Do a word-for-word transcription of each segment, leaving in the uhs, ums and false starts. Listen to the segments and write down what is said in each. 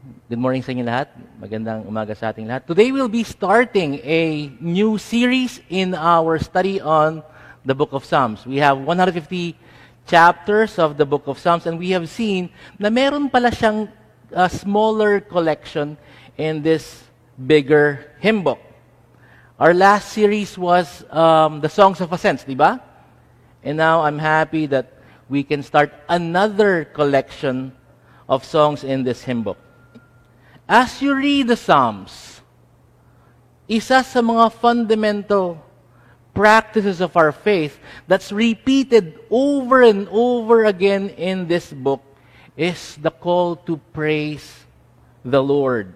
Good morning sa inyo lahat. Magandang umaga sa ating lahat. Today we'll be starting a new series in our study on the book of Psalms. We have one hundred fifty chapters of the book of Psalms, and we have seen na meron pala siyang uh, smaller collection in this bigger hymn book. Our last series was um, the Songs of Ascents, di ba? And now I'm happy that we can start another collection of songs in this hymn book. As you read the Psalms, isa sa mga fundamental practices of our faith that's repeated over and over again in this book is the call to praise the Lord.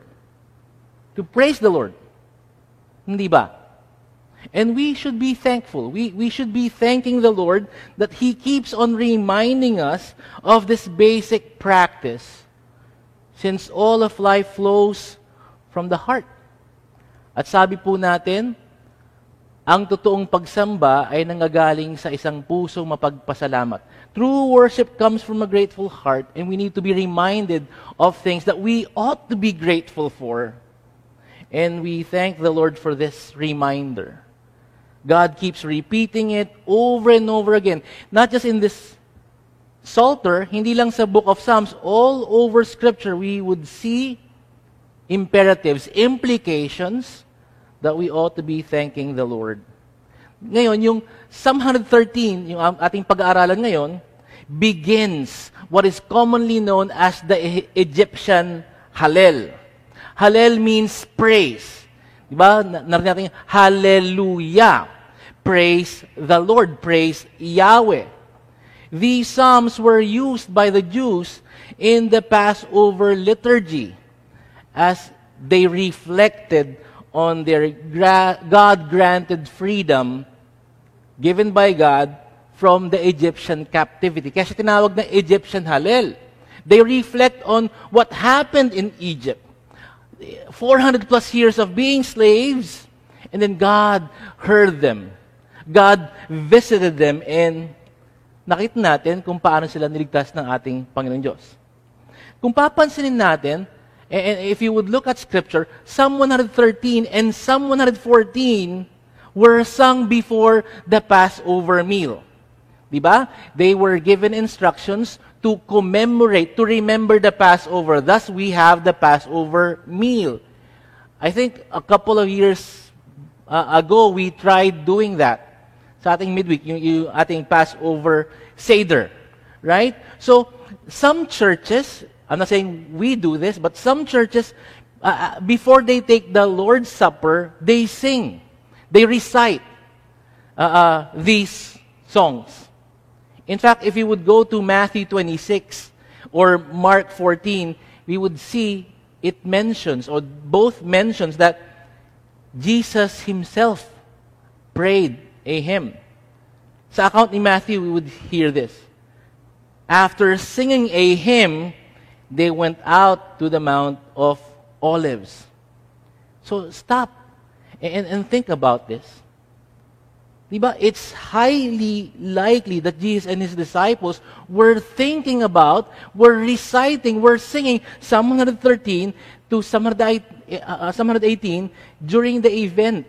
To praise the Lord. Hindi ba? And we should be thankful. We, we should be thanking the Lord that He keeps on reminding us of this basic practice, since all of life flows from the heart. At sabi po natin, ang totoong pagsamba ay nanggagaling sa isang pusong mapagpasalamat. True worship comes from a grateful heart, and we need to be reminded of things that we ought to be grateful for. And we thank the Lord for this reminder. God keeps repeating it over and over again. Not just in this Psalter, hindi lang sa book of Psalms, all over Scripture, we would see imperatives, implications that we ought to be thanking the Lord. Ngayon, yung Psalm one thirteen, yung ating pag-aaralan ngayon, begins what is commonly known as the Egyptian Hallel. Hallel means praise. Diba? Narinig natin, Hallelujah. Praise the Lord. Praise Yahweh. These psalms were used by the Jews in the Passover liturgy as they reflected on their gra- God-granted freedom given by God from the Egyptian captivity. Kaya siya tinawag na Egyptian Hallel. They reflect on what happened in Egypt. four hundred plus years of being slaves, and then God heard them. God visited them, and nakita natin kung paano sila niligtas ng ating Panginoon Diyos. Kung papansinin natin, and if you would look at Scripture, Psalm one thirteen and Psalm one fourteen were sung before the Passover meal. Diba? They were given instructions to commemorate, to remember the Passover. Thus, we have the Passover meal. I think a couple of years uh, ago, we tried doing that sa ating midweek, yung, yung ating Passover Seder. Right? So, some churches, I'm not saying we do this, but some churches, uh, before they take the Lord's Supper, they sing. They recite uh, uh, these songs. In fact, if you would go to Matthew twenty-six or Mark fourteen, we would see it mentions, or both mentions, that Jesus Himself prayed a hymn. Sa account ni Matthew, we would hear this. After singing a hymn, they went out to the Mount of Olives. So stop and, and think about this. Diba? It's highly likely that Jesus and His disciples were thinking about, were reciting, were singing Psalm one thirteen to Psalm one eighteen during the event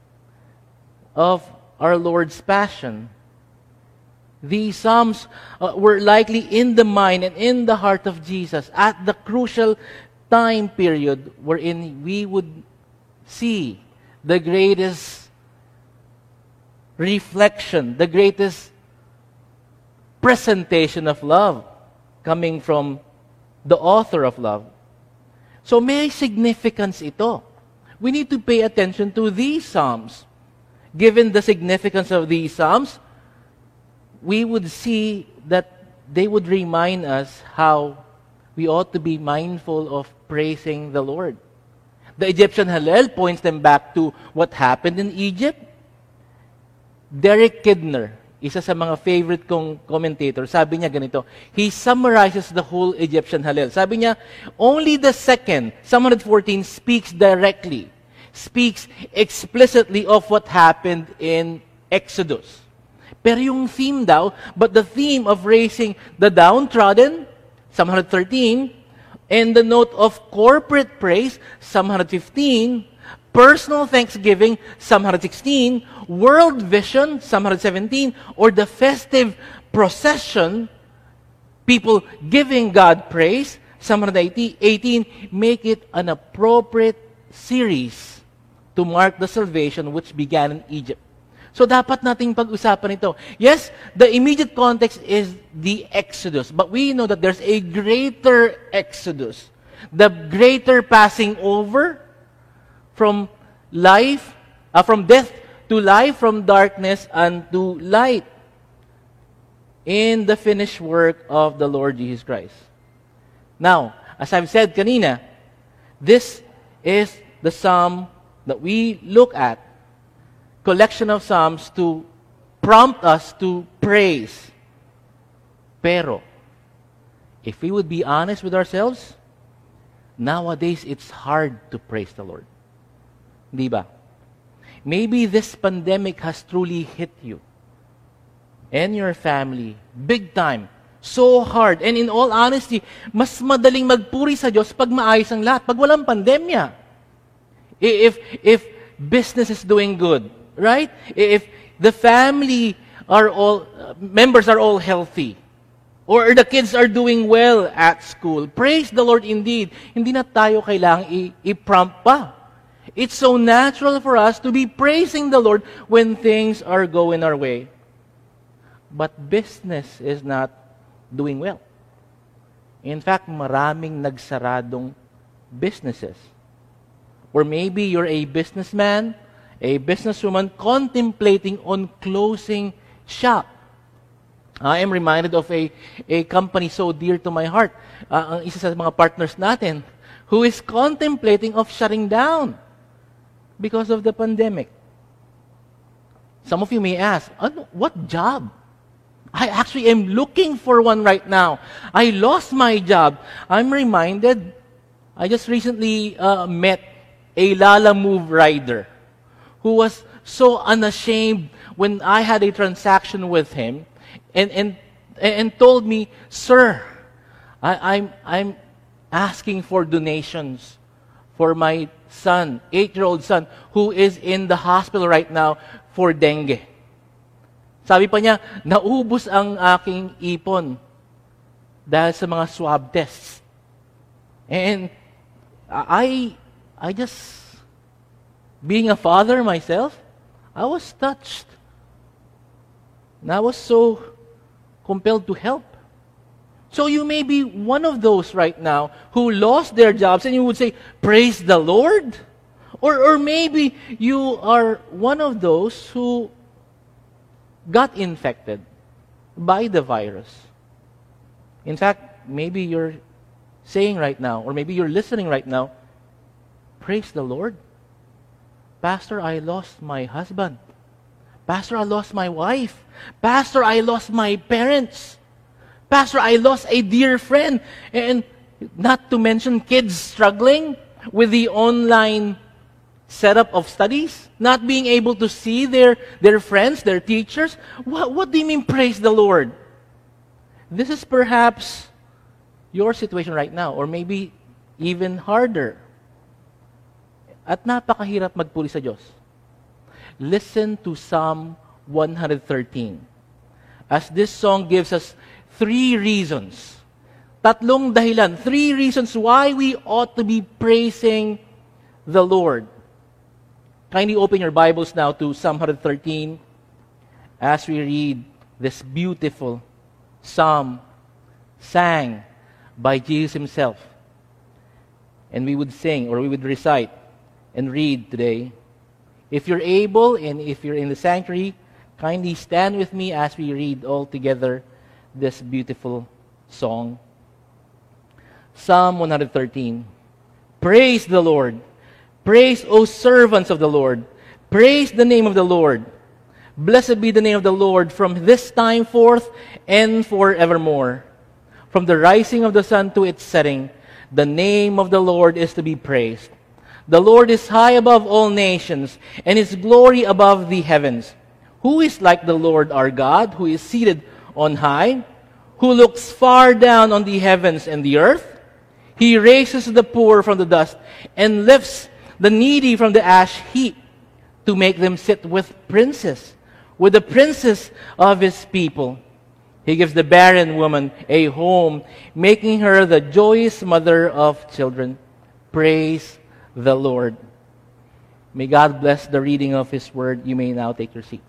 of our Lord's Passion. These psalms uh, were likely in the mind and in the heart of Jesus at the crucial time period wherein we would see the greatest reflection, the greatest presentation of love coming from the author of love. So may significance ito. We need to pay attention to these psalms. Given the significance of these psalms, we would see that they would remind us how we ought to be mindful of praising the Lord. The Egyptian Hallel points them back to what happened in Egypt. Derek Kidner, isa sa mga favorite kong commentator, sabi niya ganito, he summarizes the whole Egyptian Hallel. Sabi niya, only the second, Psalm one fourteen, speaks directly, speaks explicitly of what happened in Exodus. Pero yung theme daw, but the theme of raising the downtrodden, Psalm one thirteen, And the note of corporate praise, Psalm one fifteen, personal thanksgiving, Psalm one sixteen, world vision, Psalm one seventeen, or the festive procession, people giving God praise, Psalm one eighteen, make it an appropriate series to mark the salvation which began in Egypt. So dapat nating pag-usapan ito. Yes, the immediate context is the Exodus, but we know that there's a greater Exodus, the greater passing over from life, uh, from death to life, from darkness unto light, in the finished work of the Lord Jesus Christ. Now, as I've said kanina, this is the psalm that we look at, collection of psalms to prompt us to praise. Pero, if we would be honest with ourselves, nowadays it's hard to praise the Lord. Di ba? Maybe this pandemic has truly hit you and your family big time. So hard. And in all honesty, mas madaling magpuri sa Diyos pag maayos ang lahat, pag walang pandemya. If, if business is doing good, right? If the family are all, uh, members are all healthy, or the kids are doing well at school, praise the Lord indeed. Hindi na tayo kailangang i- i-prompt pa. It's so natural for us to be praising the Lord when things are going our way. But business is not doing well. In fact, maraming nagsaradong businesses. Or maybe you're a businessman, a businesswoman contemplating on closing shop. I am reminded of a, a company so dear to my heart, uh, ang isa sa mga partners natin, who is contemplating of shutting down because of the pandemic. Some of you may ask, ano, what job? I actually am looking for one right now. I lost my job. I'm reminded, I just recently uh, met a Lala Move rider who was so unashamed when I had a transaction with him and and, and told me, "Sir, I, I'm, I'm asking for donations for my son, eight-year-old son, who is in the hospital right now for dengue." Sabi pa niya, naubos ang aking ipon dahil sa mga swab tests. And I, I just, being a father myself, I was touched. And I was so compelled to help. So you may be one of those right now who lost their jobs and you would say, praise the Lord. Or, or maybe you are one of those who got infected by the virus. In fact, maybe you're saying right now, or maybe you're listening right now, praise the Lord. Pastor, I lost my husband. Pastor, I lost my wife. Pastor, I lost my parents. Pastor, I lost a dear friend. And not to mention kids struggling with the online setup of studies, not being able to see their, their friends, their teachers. What, what do you mean, praise the Lord? This is perhaps your situation right now, or maybe even harder. At napakahirap magpuri sa Diyos. Listen to Psalm one thirteen. As this song gives us three reasons. Tatlong dahilan. Three reasons why we ought to be praising the Lord. Kindly open your Bibles now to Psalm one thirteen as we read this beautiful psalm sang by Jesus himself. And we would sing, or we would recite and read today. If you're able, and if you're in the sanctuary, kindly stand with me as we read all together this beautiful song. Psalm one thirteen. Praise the Lord. Praise, O servants of the Lord. Praise the name of the Lord. Blessed be the name of the Lord from this time forth and forevermore. From the rising of the sun to its setting, the name of the Lord is to be praised. The Lord is high above all nations, and his glory above the heavens. Who is like the Lord our God, who is seated on high, who looks far down on the heavens and the earth? He raises the poor from the dust and lifts the needy from the ash heap to make them sit with princes, with the princes of his people. He gives the barren woman a home, making her the joyous mother of children. Praise the Lord. May God bless the reading of His Word. You may now take your seats.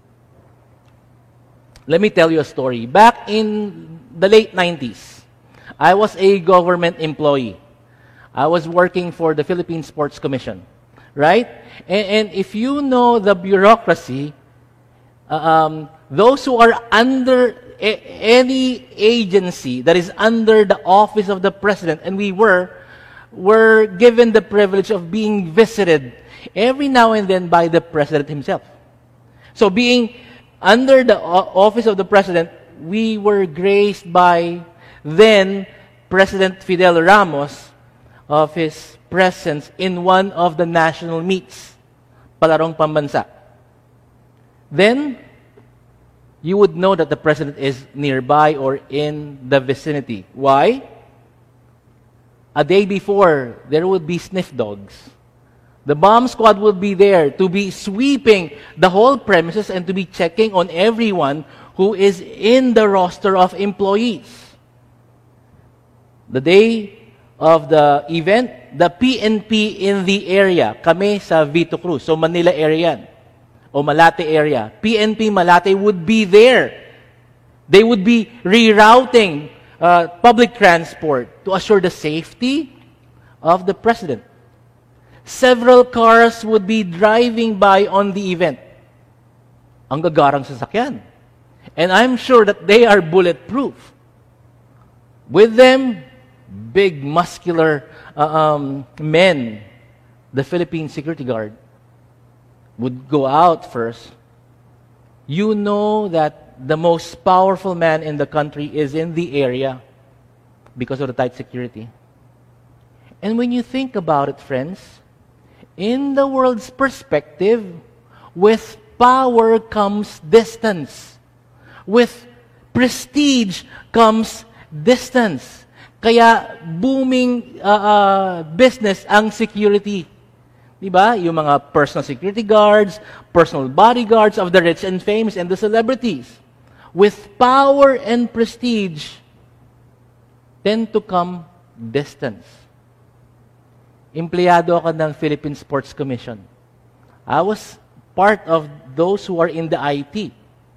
Let me tell you a story. Back in the late nineties, I was a government employee. I was working for the Philippine Sports Commission, right? And, and if you know the bureaucracy, um, those who are under a, any agency that is under the office of the president, and we were, were given the privilege of being visited every now and then by the president himself. So being under the office of the president, we were graced by then President Fidel Ramos of his presence in one of the national meets, Palarong Pambansa. Then, you would know that the president is nearby or in the vicinity. Why? A day before, there would be sniff dogs. The bomb squad would be there to be sweeping the whole premises and to be checking on everyone who is in the roster of employees. The day of the event, the P N P in the area, kami sa Vito Cruz, so Manila area yan, o Malate area, P N P Malate would be there. They would be rerouting uh, public transport to assure the safety of the president. Several cars would be driving by on the event. Ang gagarang sasakyan. And I'm sure that they are bulletproof. With them, big, muscular uh, um, men, the Philippine security guard, would go out first. You know that the most powerful man in the country is in the area because of the tight security. And when you think about it, friends, in the world's perspective, with power comes distance. With prestige comes distance. Kaya booming uh, uh, business ang security. Diba? Yung mga personal security guards, personal bodyguards of the rich and famous and the celebrities. With power and prestige, tend to come distance. Empleyado ako ng Philippine Sports Commission. I was part of those who are in the I T.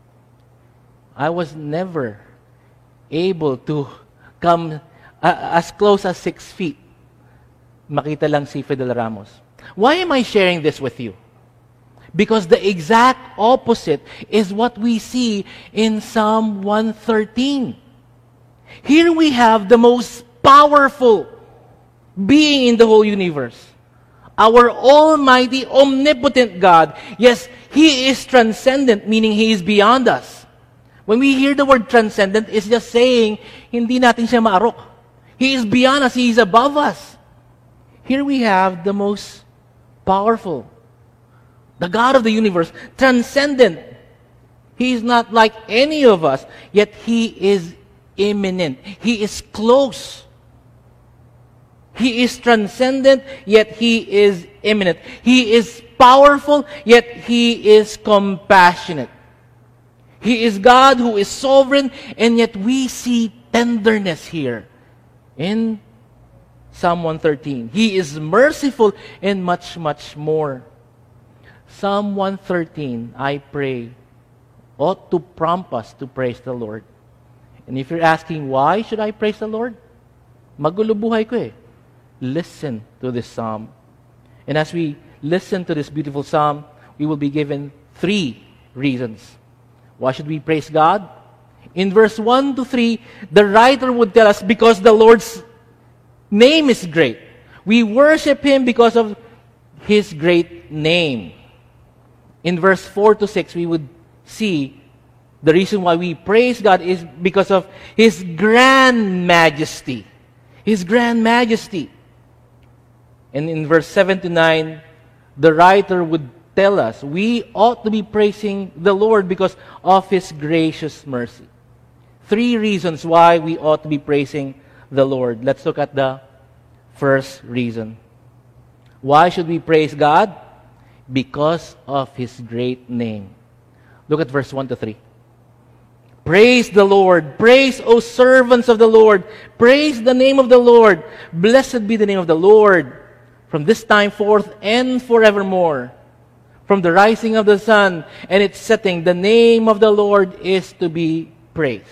I was never able to come uh, as close as six feet. Makita lang si Fidel Ramos. Why am I sharing this with you? Because the exact opposite is what we see in Psalm one thirteen. Here we have the most powerful being in the whole universe. Our almighty, omnipotent God. Yes, He is transcendent, meaning He is beyond us. When we hear the word transcendent, it's just saying, hindi natin siya maarok. He is beyond us. He is above us. Here we have the most powerful, the God of the universe, transcendent. He is not like any of us, yet He is immanent. He is close. He is transcendent, yet He is immanent. He is powerful, yet He is compassionate. He is God who is sovereign, and yet we see tenderness here in Psalm one thirteen. He is merciful and much, much more. Psalm one thirteen, I pray, ought to prompt us to praise the Lord. And if you're asking, why should I praise the Lord? Magulo buhay ko eh. Listen to this psalm. And as we listen to this beautiful psalm, we will be given three reasons. Why should we praise God? In verse one to three, the writer would tell us, because the Lord's name is great. We worship Him because of His great name. In verse four to six, we would see the reason why we praise God is because of His grand majesty. His grand majesty. And in verse seven to nine, the writer would tell us we ought to be praising the Lord because of His gracious mercy. Three reasons why we ought to be praising the Lord. Let's look at the first reason. Why should we praise God? Because of His great name. Look at verse one to three. Praise the Lord. Praise, O servants of the Lord. Praise the name of the Lord. Blessed be the name of the Lord from this time forth and forevermore. From the rising of the sun and its setting, the name of the Lord is to be praised.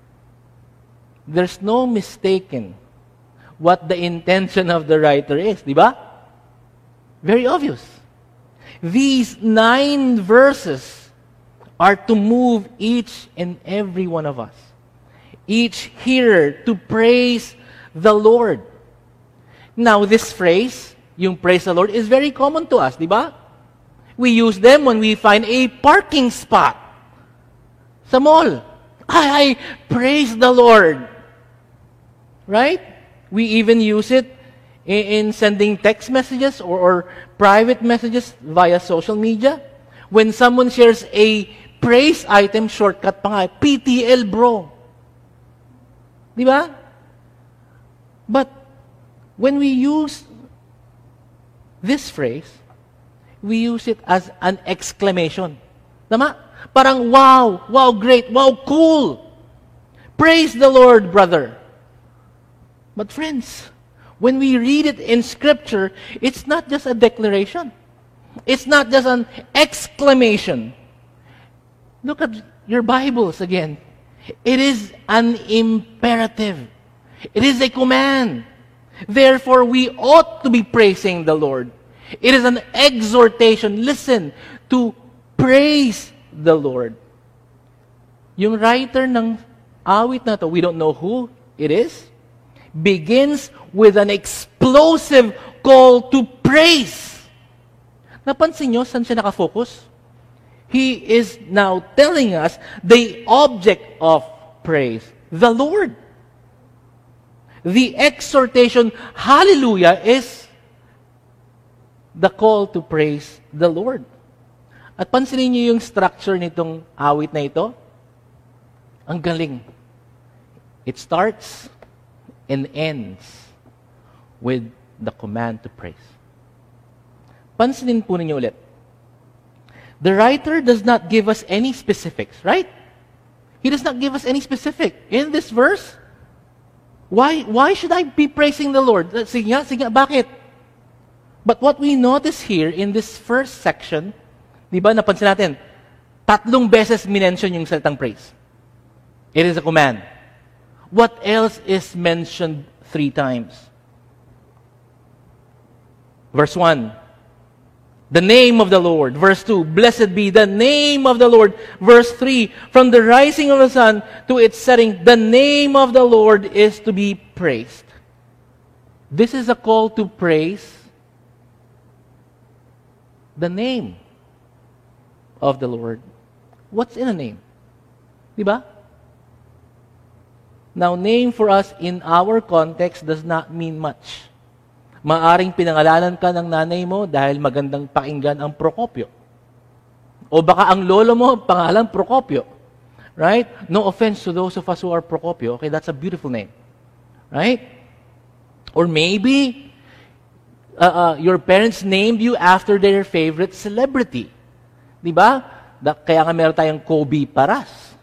There's no mistaking what the intention of the writer is, di ba? Very obvious. These nine verses are to move each and every one of us, each hearer, to praise the Lord. Now, this phrase, yung praise the Lord, is very common to us, di ba? We use them when we find a parking spot sa mall. I, I praise the Lord. Right? We even use it in, in sending text messages or, or private messages via social media. When someone shares a praise item, shortcut pa nga, P T L bro. Di ba? But when we use this phrase, we use it as an exclamation. Tama? Parang, wow, wow, great, wow, cool. Praise the Lord, brother. But friends, when we read it in Scripture, it's not just a declaration. It's not just an exclamation. Look at your Bibles again. It is an imperative. It is a command. Therefore, we ought to be praising the Lord. It is an exhortation, listen, to praise the Lord. Yung writer ng awit na to, we don't know who it is, begins with an explosive call to praise. Napansin nyo, saan siya nakafocus? He is now telling us the object of praise, the Lord. The exhortation, hallelujah, is the call to praise the Lord. At pansinin niyo yung structure nitong awit na ito. Ang galing. It starts and ends with the command to praise. Pansinin po ninyo ulit. The writer does not give us any specifics, right? He does not give us any specific. In this verse, why, why should I be praising the Lord? Sige nga, sige nga, bakit? But what we notice here in this first section, di ba, napansin natin, tatlong beses minention yung salitang praise. It is a command. What else is mentioned three times? Verse one, the name of the Lord. Verse two, blessed be the name of the Lord. Verse three, from the rising of the sun to its setting, the name of the Lord is to be praised. This is a call to praise the name of the Lord. What's in a name? Diba? Now, name for us in our context does not mean much. Maaring pinangalanan ka ng nanay mo dahil magandang pakinggan ang Procopio. O baka ang lolo mo, pangalan Procopio. Right? No offense to those of us who are Procopio. Okay, that's a beautiful name. Right? Or maybe, Uh, uh, your parents named you after their favorite celebrity. Di ba? Da, kaya nga meron tayong Kobe Paras.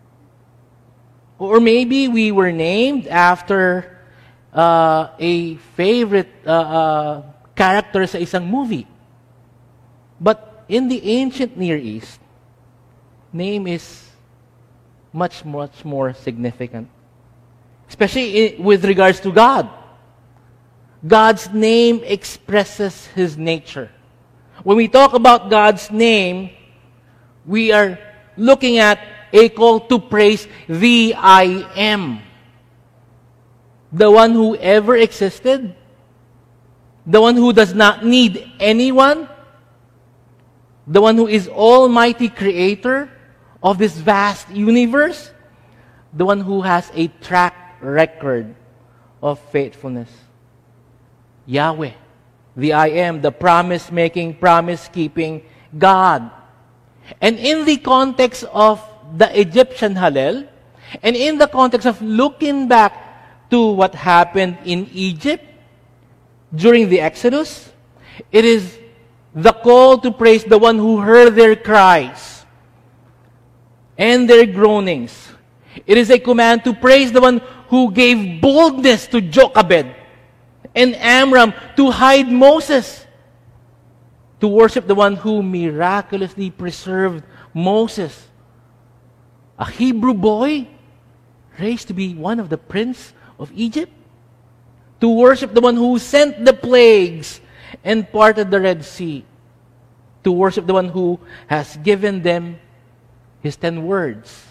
Or maybe we were named after uh, a favorite uh, uh, character sa isang movie. But in the ancient Near East, name is much, much more significant. Especially in, with regards to God. God's name expresses His nature. When we talk about God's name, we are looking at a call to praise the I Am. The one who ever existed, the one who does not need anyone, the one who is almighty creator of this vast universe, the one who has a track record of faithfulness. Yahweh, the I Am, the promise-making, promise-keeping God. And in the context of the Egyptian Hallel, and in the context of looking back to what happened in Egypt, during the Exodus. It is the call to praise the one who heard their cries and their groanings. It is a command to praise the one who gave boldness to Jochebed and Amram to hide Moses. To worship the one who miraculously preserved Moses, a Hebrew boy raised to be one of the prince of Egypt. To worship the one who sent the plagues and parted the Red Sea. To worship the one who has given them His ten words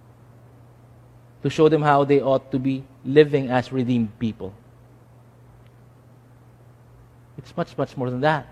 to show them how they ought to be living as redeemed people. It's much, much more than that.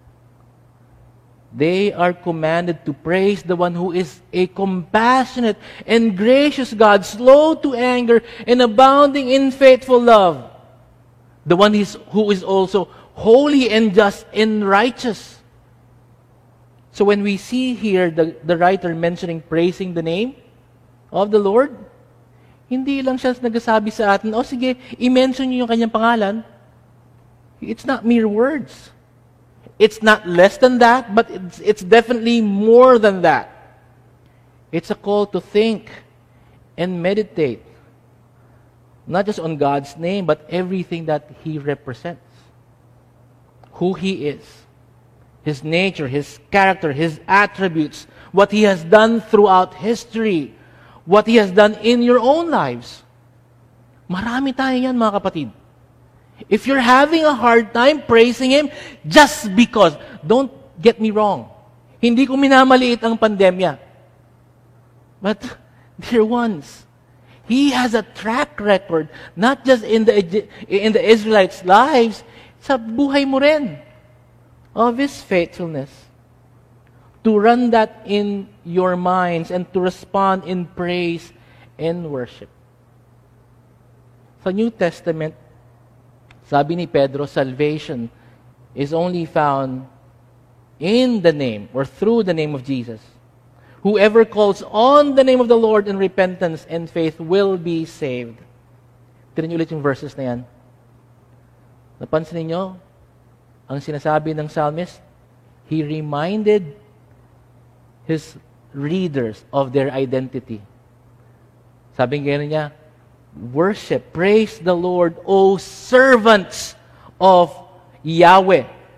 They are commanded to praise the one who is a compassionate and gracious God, slow to anger and abounding in faithful love. The one is, who is also holy and just and righteous. So when we see here the, the writer mentioning praising the name of the Lord, hindi lang siya nagsasabi sa atin, o sige, i-mention niyo yung kanyang pangalan. It's not mere words. It's not less than that, but it's, it's definitely more than that. It's a call to think and meditate, not just on God's name, but everything that He represents. Who He is, His nature, His character, His attributes, what He has done throughout history, what He has done in your own lives. Marami tayo yan, mga kapatid. If you're having a hard time praising Him just because, don't get me wrong, hindi ko minamaliit ang pandemya. But, dear ones, He has a track record, not just in the in the Israelites' lives, sa buhay mo rin, of His faithfulness. To run that in your minds and to respond in praise and worship. Sa New Testament, sabi ni Pedro, salvation is only found in the name or through the name of Jesus. Whoever calls on the name of the Lord in repentance and faith will be saved. Tignan niyo ulit yung verses na yan. Napansin niyo, ang sinasabi ng psalmist, he reminded his readers of their identity. Sabi nga niya, worship, praise the Lord, O servants of Yahweh.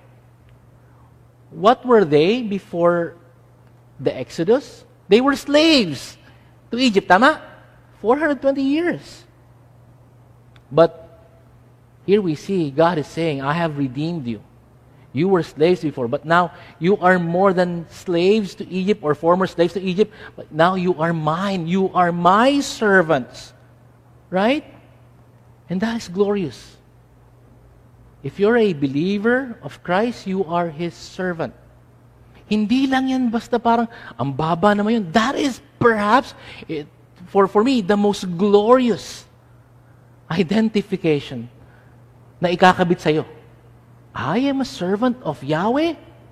What were they before the Exodus? They were slaves to Egypt, tama? four hundred twenty years. But here we see God is saying, I have redeemed you. You were slaves before, but now you are more than slaves to Egypt or former slaves to Egypt, but now you are mine. You are my servants. Right? And that is glorious. If you're a believer of Christ, you are His servant. Hindi lang yan basta parang, ang baba naman yun. That is perhaps, it, for, for me, the most glorious identification na ikakabit sa'yo. I am a servant of Yahweh.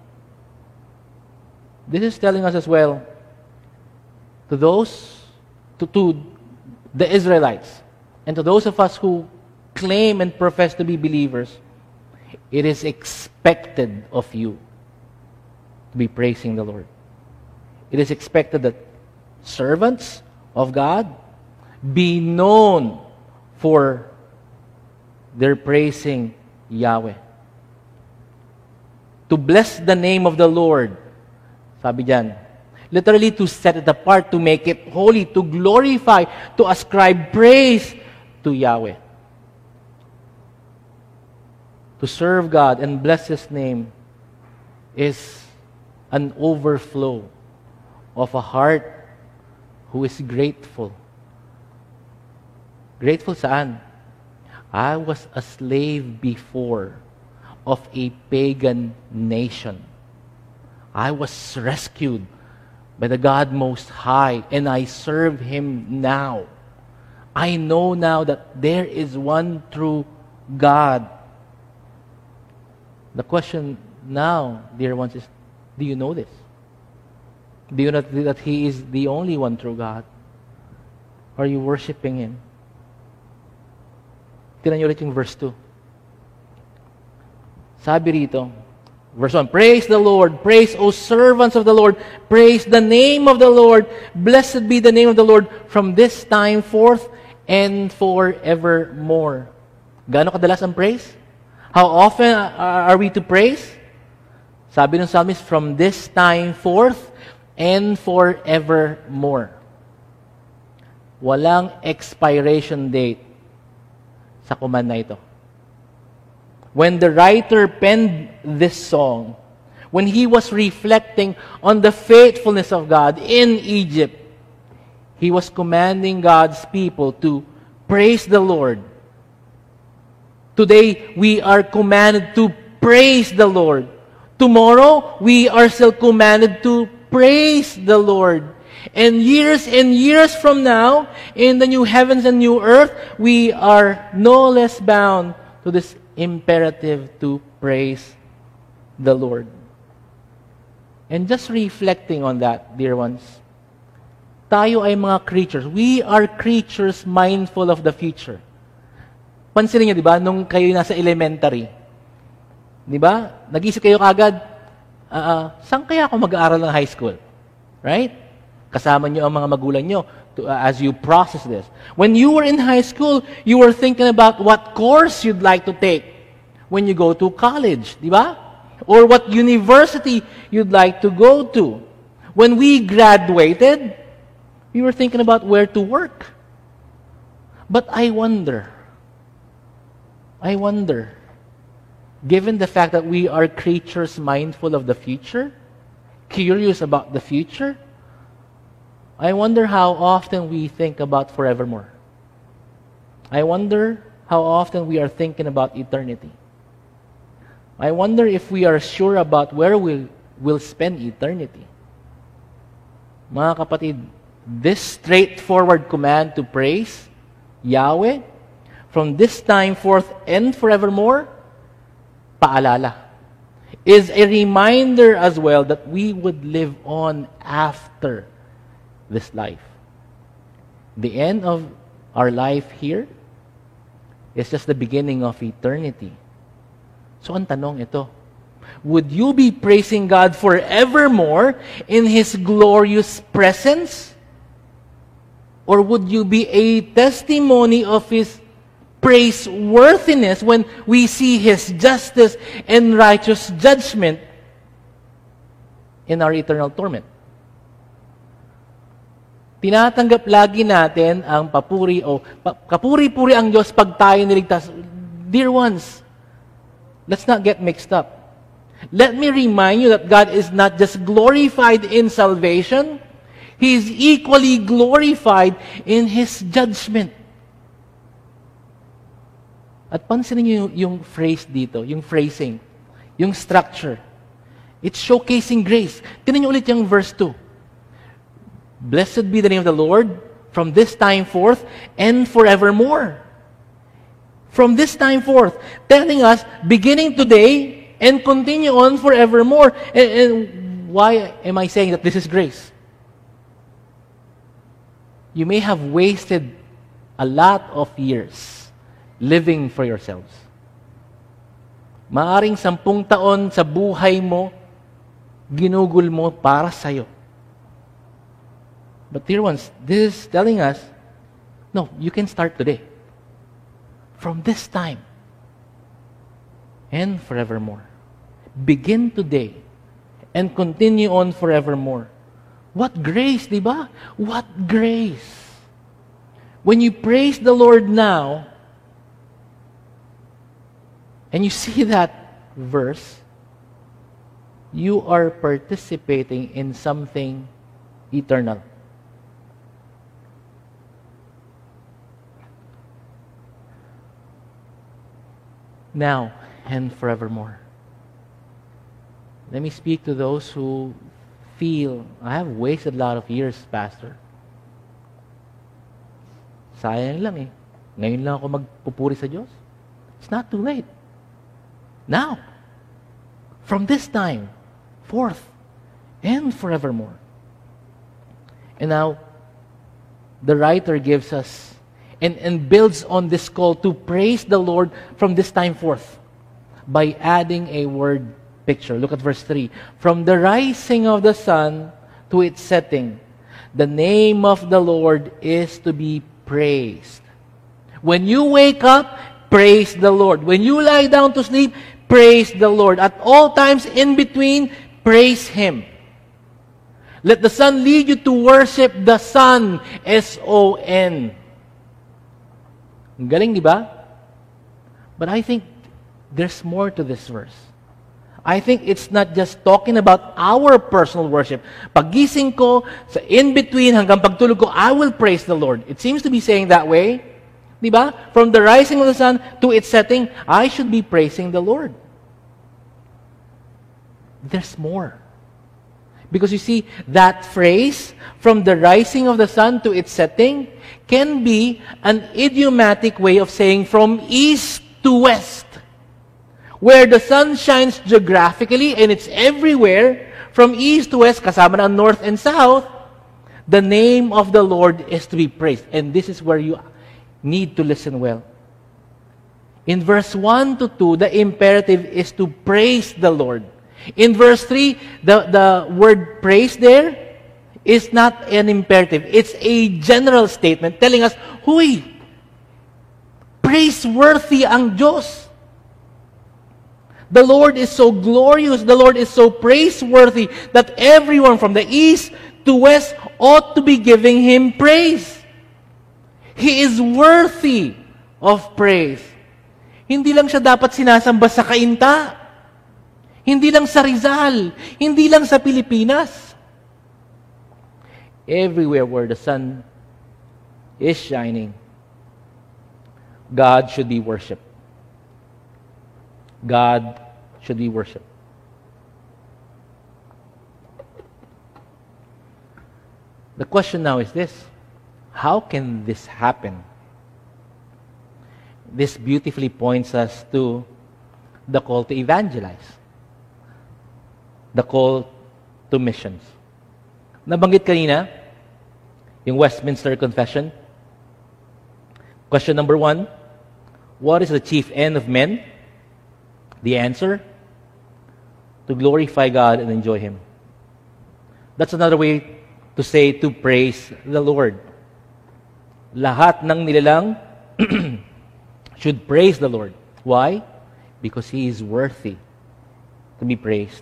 This is telling us as well, to those, to, to the Israelites, and to those of us who claim and profess to be believers, it is expected of you to be praising the Lord. It is expected that servants of God be known for their praising Yahweh. To bless the name of the Lord, sabi diyan, literally to set it apart, to make it holy, to glorify, to ascribe praise to Yahweh. To serve God and bless His name is an overflow of a heart who is grateful. Grateful saan? I was a slave before of a pagan nation. I was rescued by the God Most High, and I serve Him now. I know now that there is one true God. The question now, dear ones, is, do you know this? Do you know that He is the only one true God? Are you worshiping Him? Tignan niyo ulit yung verse two. Sabi rito, verse one, praise the Lord, praise, O servants of the Lord, praise the name of the Lord, blessed be the name of the Lord from this time forth and forevermore. Gaano kadalas ang praise? How often are we to praise? Sabi ng psalmist, from this time forth and forevermore. Walang expiration date sa command na ito. When the writer penned this song, when he was reflecting on the faithfulness of God in Egypt, he was commanding God's people to praise the Lord. Today, we are commanded to praise the Lord. Tomorrow, we are still commanded to praise the Lord. And years and years from now, in the new heavens and new earth, we are no less bound to this imperative to praise the Lord. And just reflecting on that, dear ones, tayo ay mga creatures. We are creatures mindful of the future. Pansinin niyo, di ba, nung kayo nasa elementary, di ba, nag-isip kayo kagad, uh, uh, saan kaya ako mag-aaral ng high school? Right? Kasama niyo ang mga magulang niyo to, uh, as you process this. When you were in high school, you were thinking about what course you'd like to take when you go to college, di ba? Or what university you'd like to go to. When we graduated, we were thinking about where to work. But I wonder, I wonder, given the fact that we are creatures mindful of the future, curious about the future, I wonder how often we think about forevermore. I wonder how often we are thinking about eternity. I wonder if we are sure about where we will spend eternity. Mga kapatid, this straightforward command to praise Yahweh from this time forth and forevermore, paalala, is a reminder as well that we would live on after this life. The end of our life here is just the beginning of eternity. So ang tanong ito, would you be praising God forevermore in His glorious presence? Or would you be a testimony of His praiseworthiness when we see His justice and righteous judgment in our eternal torment? Tinatanggap lagi natin ang papuri o pa, kapuri-puri ang Diyos pag tayo niligtas. Dear ones, let's not get mixed up. Let me remind you that God is not just glorified in salvation, He is equally glorified in His judgment. At pansinin niyo yung, yung phrase dito, yung phrasing, yung structure. It's showcasing grace. Tingnan niyo ulit yung verse two. Blessed be the name of the Lord from this time forth and forevermore. From this time forth, telling us, beginning today and continue on forevermore. And, and why am I saying that this is grace? You may have wasted a lot of years living for yourselves. Maaring sampung taon sa buhay mo, ginugol mo para sa'yo. But dear ones, this is telling us, no, you can start today. From this time and forevermore. Begin today and continue on forevermore. What grace, di ba? What grace. When you praise the Lord now, and you see that verse, you are participating in something eternal. Now and forevermore. Let me speak to those who feel, I have wasted a lot of years, Pastor. Sayang lang eh. Ngayon lang ako magpupuri sa Diyos. It's not too late. Now, from this time forth and forevermore. And now, the writer gives us and, and builds on this call to praise the Lord from this time forth. by adding a word picture. Look at verse three. From the rising of the sun to its setting, the name of the Lord is to be praised. When you wake up, praise the Lord. When you lie down to sleep, praise the Lord. At all times in between, praise Him. Let the sun lead you to worship the Son. S O N. Ang galing, di ba? But I think there's more to this verse. I think it's not just talking about our personal worship. Paggising ko, sa in-between hanggang pagtulog ko, I will praise the Lord. It seems to be saying that way. Di ba? From the rising of the sun to its setting, I should be praising the Lord. There's more. Because you see, that phrase, from the rising of the sun to its setting, can be an idiomatic way of saying from east to west. Where the sun shines geographically and it's everywhere, from east to west, kasama na north and south, the name of the Lord is to be praised. And this is where you need to listen well. In verse one to two, the imperative is to praise the Lord. In verse three, the, the word praise there is not an imperative. It's a general statement telling us, huy, praiseworthy ang Diyos. The Lord is so glorious, the Lord is so praiseworthy that everyone from the east to west ought to be giving Him praise. He is worthy of praise. Hindi lang siya dapat sinasamba sa Cainta. Hindi lang sa Rizal. Hindi lang sa Pilipinas. Everywhere where the sun is shining, God should be worshipped. God should be worshipped. The question now is this: how can this happen? This beautifully points us to the call to evangelize. The call to missions. Nabanggit kanina, yung Westminster Confession. Question number one, what is the chief end of men? The answer, to glorify God and enjoy Him. That's another way to say to praise the Lord. Lahat ng nilalang should praise the Lord. Why? Because He is worthy to be praised.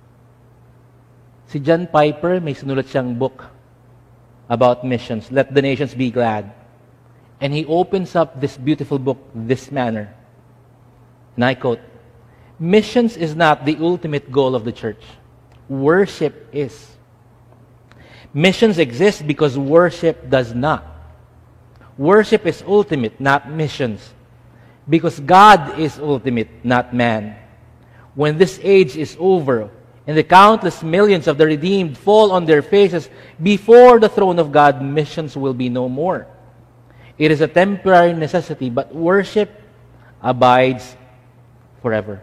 Si John Piper, may sinulat siyang book about missions, Let the Nations Be Glad. And he opens up this beautiful book this manner. And I quote, missions is not the ultimate goal of the church. Worship is. Missions exist because worship does not. Worship is ultimate, not missions. Because God is ultimate, not man. When this age is over, and the countless millions of the redeemed fall on their faces before the throne of God, missions will be no more. It is a temporary necessity, but worship abides forever.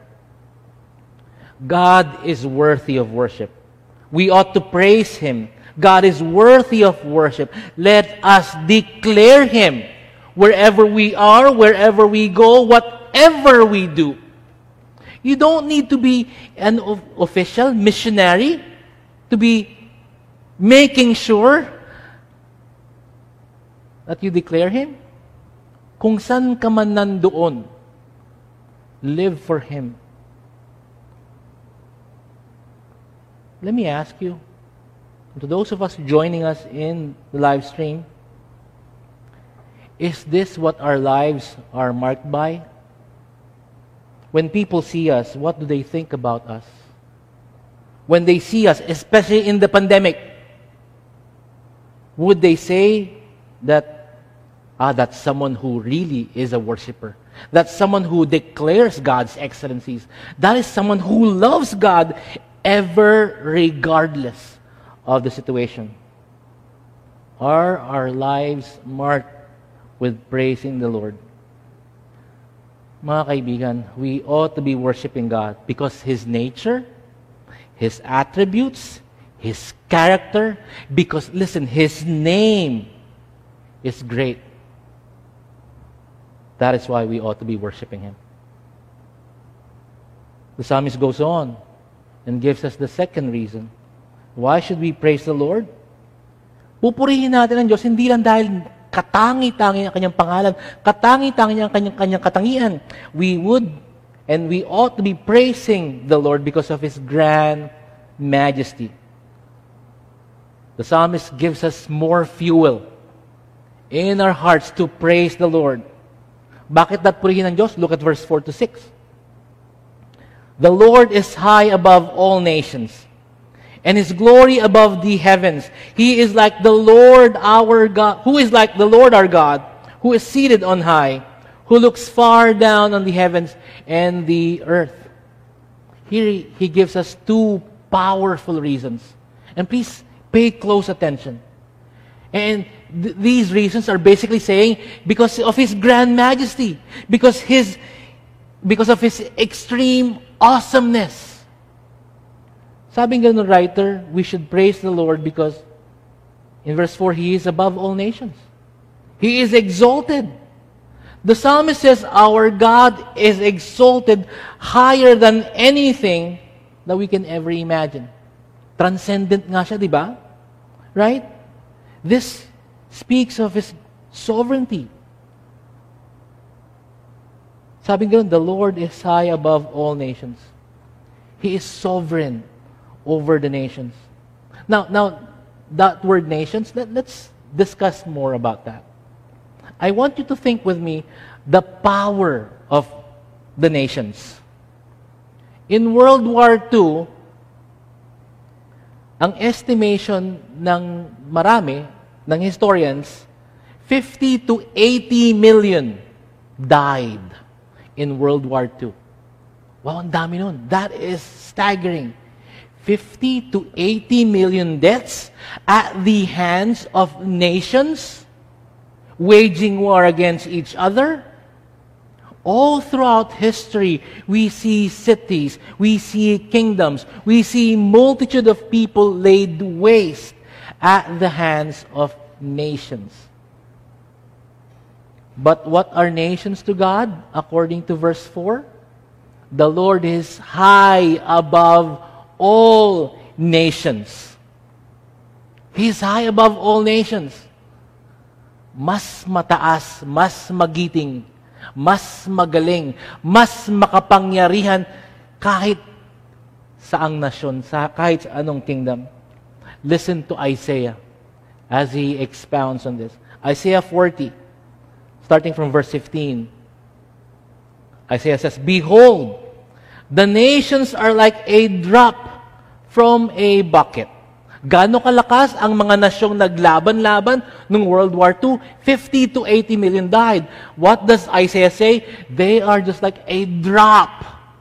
God is worthy of worship. We ought to praise Him. God is worthy of worship. Let us declare Him wherever we are, wherever we go, whatever we do. You don't need to be an official missionary to be making sure that you declare Him. Kung saan ka man nandoon, live for Him. Let me ask you, to those of us joining us in the live stream, is this what our lives are marked by? When people see us, what do they think about us? When they see us, especially in the pandemic, would they say that, ah, that's someone who really is a worshiper? That's someone who declares God's excellencies. That is someone who loves God ever regardless of the situation. Are our lives marked with praising the Lord? Mga kaibigan, we ought to be worshiping God because His nature, His attributes, His character, because, listen, His name is great. That is why we ought to be worshiping Him. The psalmist goes on and gives us the second reason. Why should we praise the Lord? Pupurihin natin ang Diyos, hindi lang dahil katangi-tangi ang kanyang pangalan, katangi-tangi ang kanyang, kanyang katangian. We would and we ought to be praising the Lord because of His grand majesty. The psalmist gives us more fuel in our hearts to praise the Lord. Bakit na't purihin ng Diyos? Look at verse four to six. The Lord is high above all nations, and His glory above the heavens. He is like the Lord our God, who is like the Lord our God, who is seated on high, who looks far down on the heavens and the earth. Here He gives us two powerful reasons. And please pay close attention. And th- these reasons are basically saying because of His grand majesty, because His because of His extreme awesomeness. Sabi nga ng writer, we should praise the Lord because in verse four, He is above all nations. He is exalted. The psalmist says, our God is exalted higher than anything that we can ever imagine. Transcendent nga siya, di ba? Right? This speaks of His sovereignty. Sabi nga, the Lord is high above all nations. He is sovereign over the nations. Now, now that word nations, let, let's discuss more about that. I want you to think with me the power of the nations. In World War Two, ang estimation ng marami, ng historians, fifty to eighty million died in World War Two. Wow, ang dami nun. That is staggering. fifty to eighty million deaths at the hands of nations waging war against each other. All throughout history, we see cities, we see kingdoms, we see multitude of people laid waste at the hands of nations. But what are nations to God? According to verse four, the Lord is high above all nations. He is high above all nations. Mas mataas, mas magiting, mas magaling, mas makapangyarihan kahit saang nasyon, sa kahit sa anong kingdom. Listen to Isaiah as he expounds on this. Isaiah forty, starting from verse fifteen. Isaiah says, behold, the nations are like a drop from a bucket. Gaano kalakas ang mga nasyong naglaban-laban noong World War Two? fifty to eighty million died. What does Isaiah say? They are just like a drop.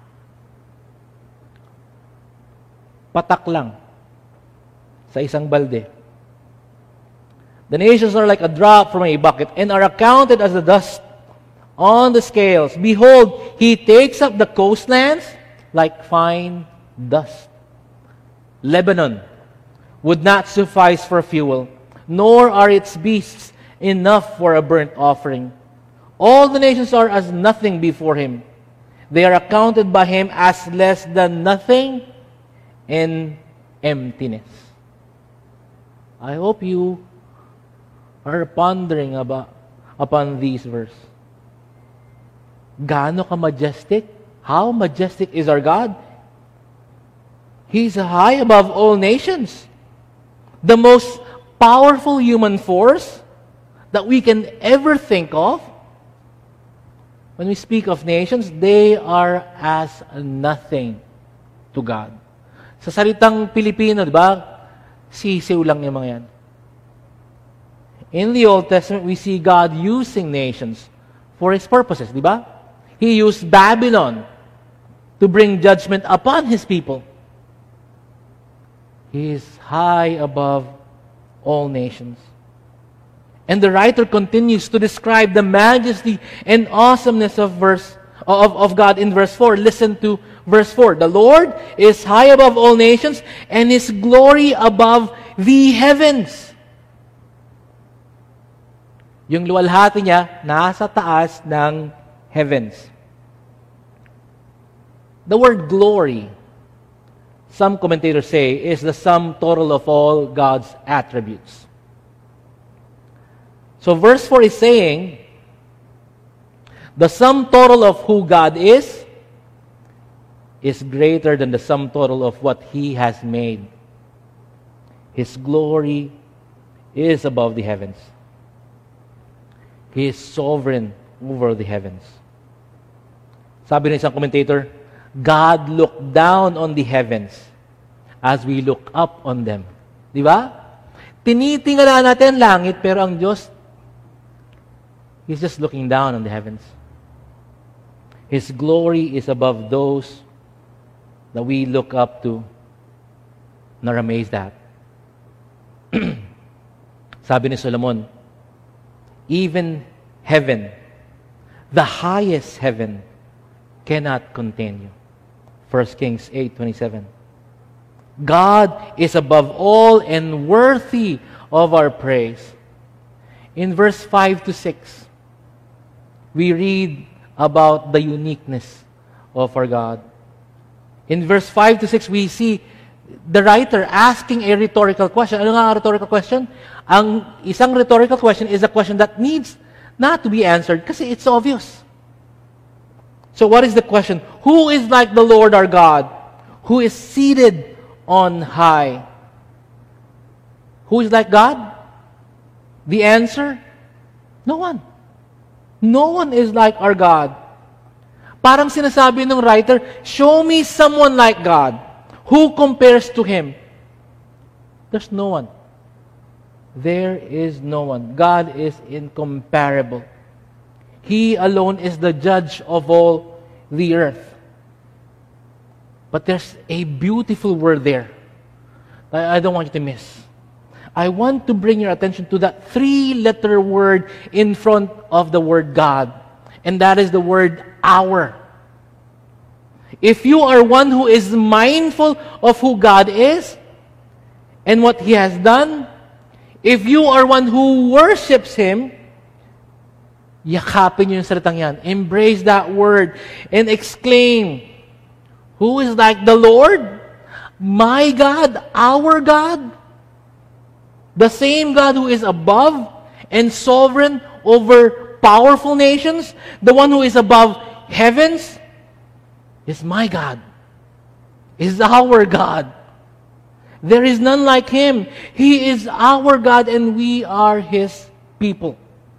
Patak lang sa isang balde. The nations are like a drop from a bucket and are accounted as the dust on the scales. Behold, He takes up the coastlands like fine dust. Lebanon would not suffice for fuel, nor are its beasts enough for a burnt offering. All the nations are as nothing before Him. They are accounted by Him as less than nothing and emptiness. I hope you are pondering about upon these verses. Gaano ka majestic? How majestic is our God? He's high above all nations. The most powerful human force that we can ever think of. When we speak of nations, they are as nothing to God. Sa salitang Pilipino, di ba? Sisiw lang yung mga yan. In the Old Testament, we see God using nations for His purposes, di ba? He used Babylon to bring judgment upon His people. He is high above all nations. And the writer continues to describe the majesty and awesomeness of verse of, of God in verse four. Listen to verse four. The Lord is high above all nations, and His glory above the heavens. Yung luwalhati niya nasa taas ng heavens. The word glory, some commentators say, is the sum total of all God's attributes. So verse four is saying, the sum total of who God is, is greater than the sum total of what He has made. His glory is above the heavens. He is sovereign over the heavens. Sabi ng isang commentator, God looked down on the heavens as we look up on them. Di ba? Tinitingala natin langit, pero ang Diyos, He's just looking down on the heavens. His glory is above those that we look up to and are amazed at. Sabi ni Solomon, even heaven, the highest heaven, cannot contain you. First Kings eight twenty-seven. God is above all and worthy of our praise. In verse five to six, we read about the uniqueness of our God. In verse five to six, we see the writer asking a rhetorical question. Ano nga ang rhetorical question? Ang isang rhetorical question is a question that needs not to be answered kasi it's obvious. So what is the question? Who is like the Lord our God, who is seated on high? Who is like God? The answer? No one. No one is like our God. Parang sinasabi ng writer, show me someone like God. Who compares to Him? There's no one. There is no one. God is incomparable. He alone is the judge of all the earth. But there's a beautiful word there that I don't want you to miss. I want to bring your attention to that three-letter word in front of the word God. And that is the word our. If you are one who is mindful of who God is and what He has done, if you are one who worships Him, yakapin niyo yung salitang yan. Embrace that word and exclaim, who is like the Lord? My God, our God? The same God who is above and sovereign over powerful nations, the one who is above heavens, is my God, is our God. There is none like Him. He is our God and we are His people.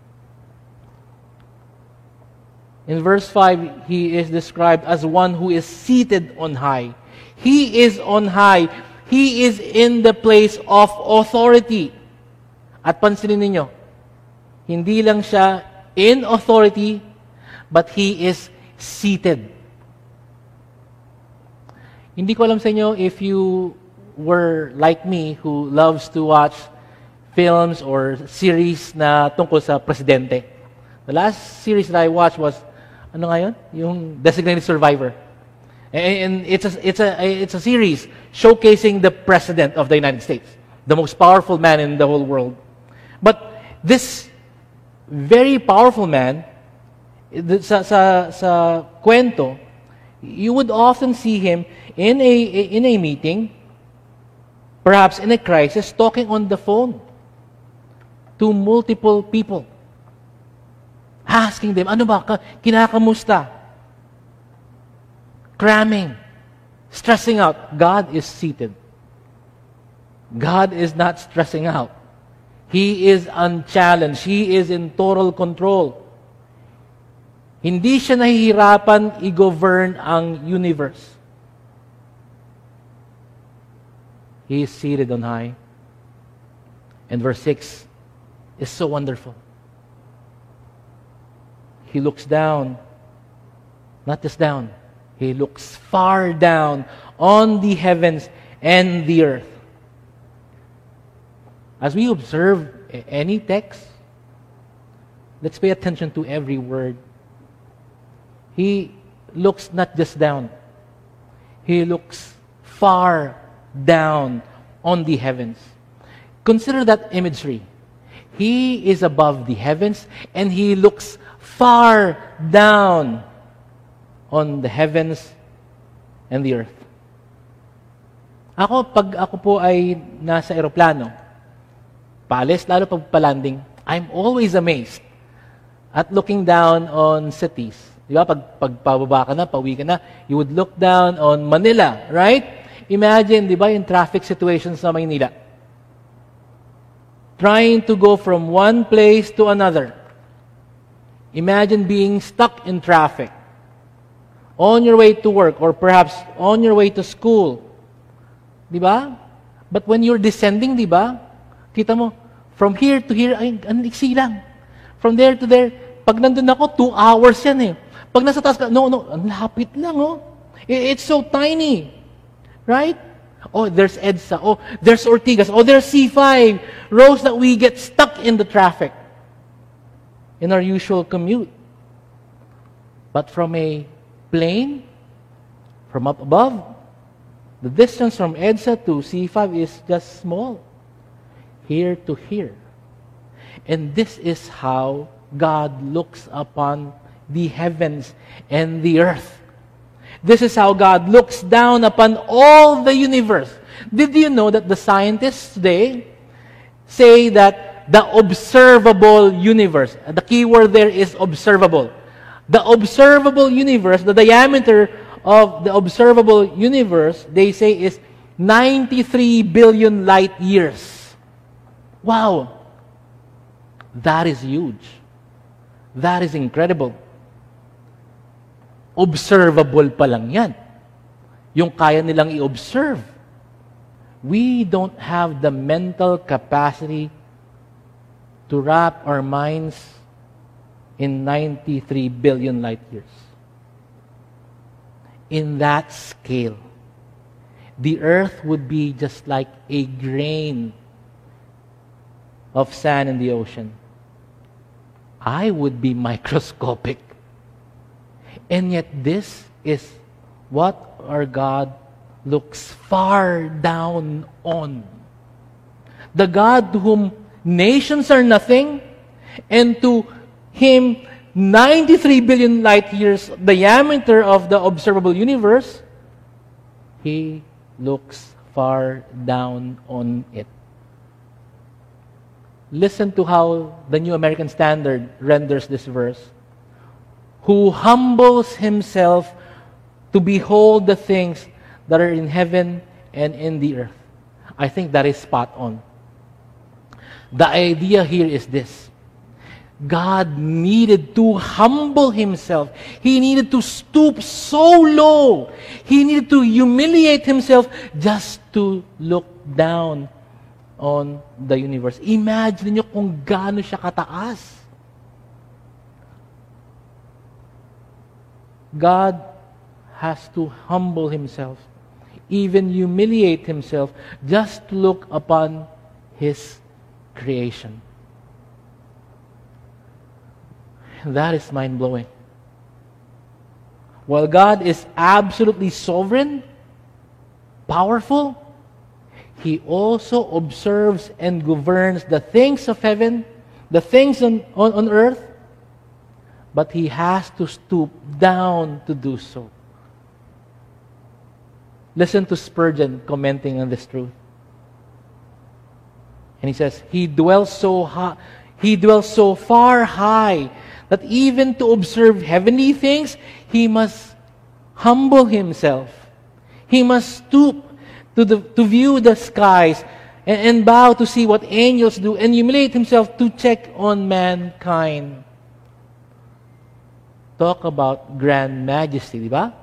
In verse five, He is described as one who is seated on high. He is on high. He is in the place of authority. At pansinin ninyo, hindi lang siya in authority, but He is seated. Hindi ko alam sa inyo if you were like me who loves to watch films or series na tungkol sa presidente. The last series that I watched was, ano nga yun? Yung Designated Survivor. And it's a, it's a, it's a series showcasing the President of the United States, the most powerful man in the whole world. But this very powerful man, sa, sa, sa kwento, you would often see him in a, in a meeting, perhaps in a crisis, talking on the phone to multiple people. Asking them, ano ba, kinakamusta? Cramming, stressing out. God is seated. God is not stressing out. He is unchallenged. He is in total control. Hindi siya nahihirapan i-govern ang universe. He is seated on high. And verse six is so wonderful. He looks down, not just down, He looks far down on the heavens and the earth. As we observe any text, let's pay attention to every word. He looks not just down. He looks far down on the heavens. Consider that imagery. He is above the heavens and He looks far down on the heavens and the earth. Ako, pag ako po ay nasa eroplano, paalis, lalo pag palanding, I'm always amazed at looking down on cities. Di ba? Pag, pag pababa ka na, pauwi ka na, you would look down on Manila, right? Imagine, di ba, yung traffic situations sa Maynila. Trying to go from one place to another. Imagine being stuck in traffic. On your way to work or perhaps on your way to school. Di ba? But when you're descending, di ba? Kita mo, from here to here, ay, ang iksi lang. From there to there, pag nandun ako, two hours yan eh. Pag nasa taas ka, no, no, ang lapit lang, oh. It's so tiny. Right? Oh, there's EDSA. Oh, there's Ortigas. Oh, there's C five. Roads that we get stuck in the traffic in our usual commute. But from a plane, from up above, the distance from EDSA to C five is just small. Here to here. And this is how God looks upon the heavens and the earth. This is how God looks down upon all the universe. Did you know that the scientists today say that the observable universe, the key word there is observable. The observable universe, the diameter of the observable universe, they say is ninety-three billion light years. Wow! That is huge. That is incredible. Observable pa lang yan. Yung kaya nilang i-observe. We don't have the mental capacity to wrap our minds in ninety-three billion light years. In that scale, the earth would be just like a grain of sand in the ocean. I would be microscopic. And yet this is what our God looks far down on. The God to whom nations are nothing, and to Him ninety-three billion light years diameter of the observable universe, He looks far down on it. Listen to how the New American Standard renders this verse. Who humbles himself to behold the things that are in heaven and in the earth. I think that is spot on. The idea here is this. God needed to humble Himself. He needed to stoop so low. He needed to humiliate Himself just to look down on the universe. Imagine niyo kung gaano siya kataas. God has to humble Himself, even humiliate Himself, just to look upon His creation. That is mind-blowing. While God is absolutely sovereign, powerful, He also observes and governs the things of heaven, the things on, on, on earth, but He has to stoop down to do so. Listen to Spurgeon commenting on this truth. And he says, He dwells so high, He dwells so far high that even to observe heavenly things, He must humble Himself. He must stoop to, the, to view the skies and, and bow to see what angels do and humiliate Himself to check on mankind. Talk about grand majesty, di ba?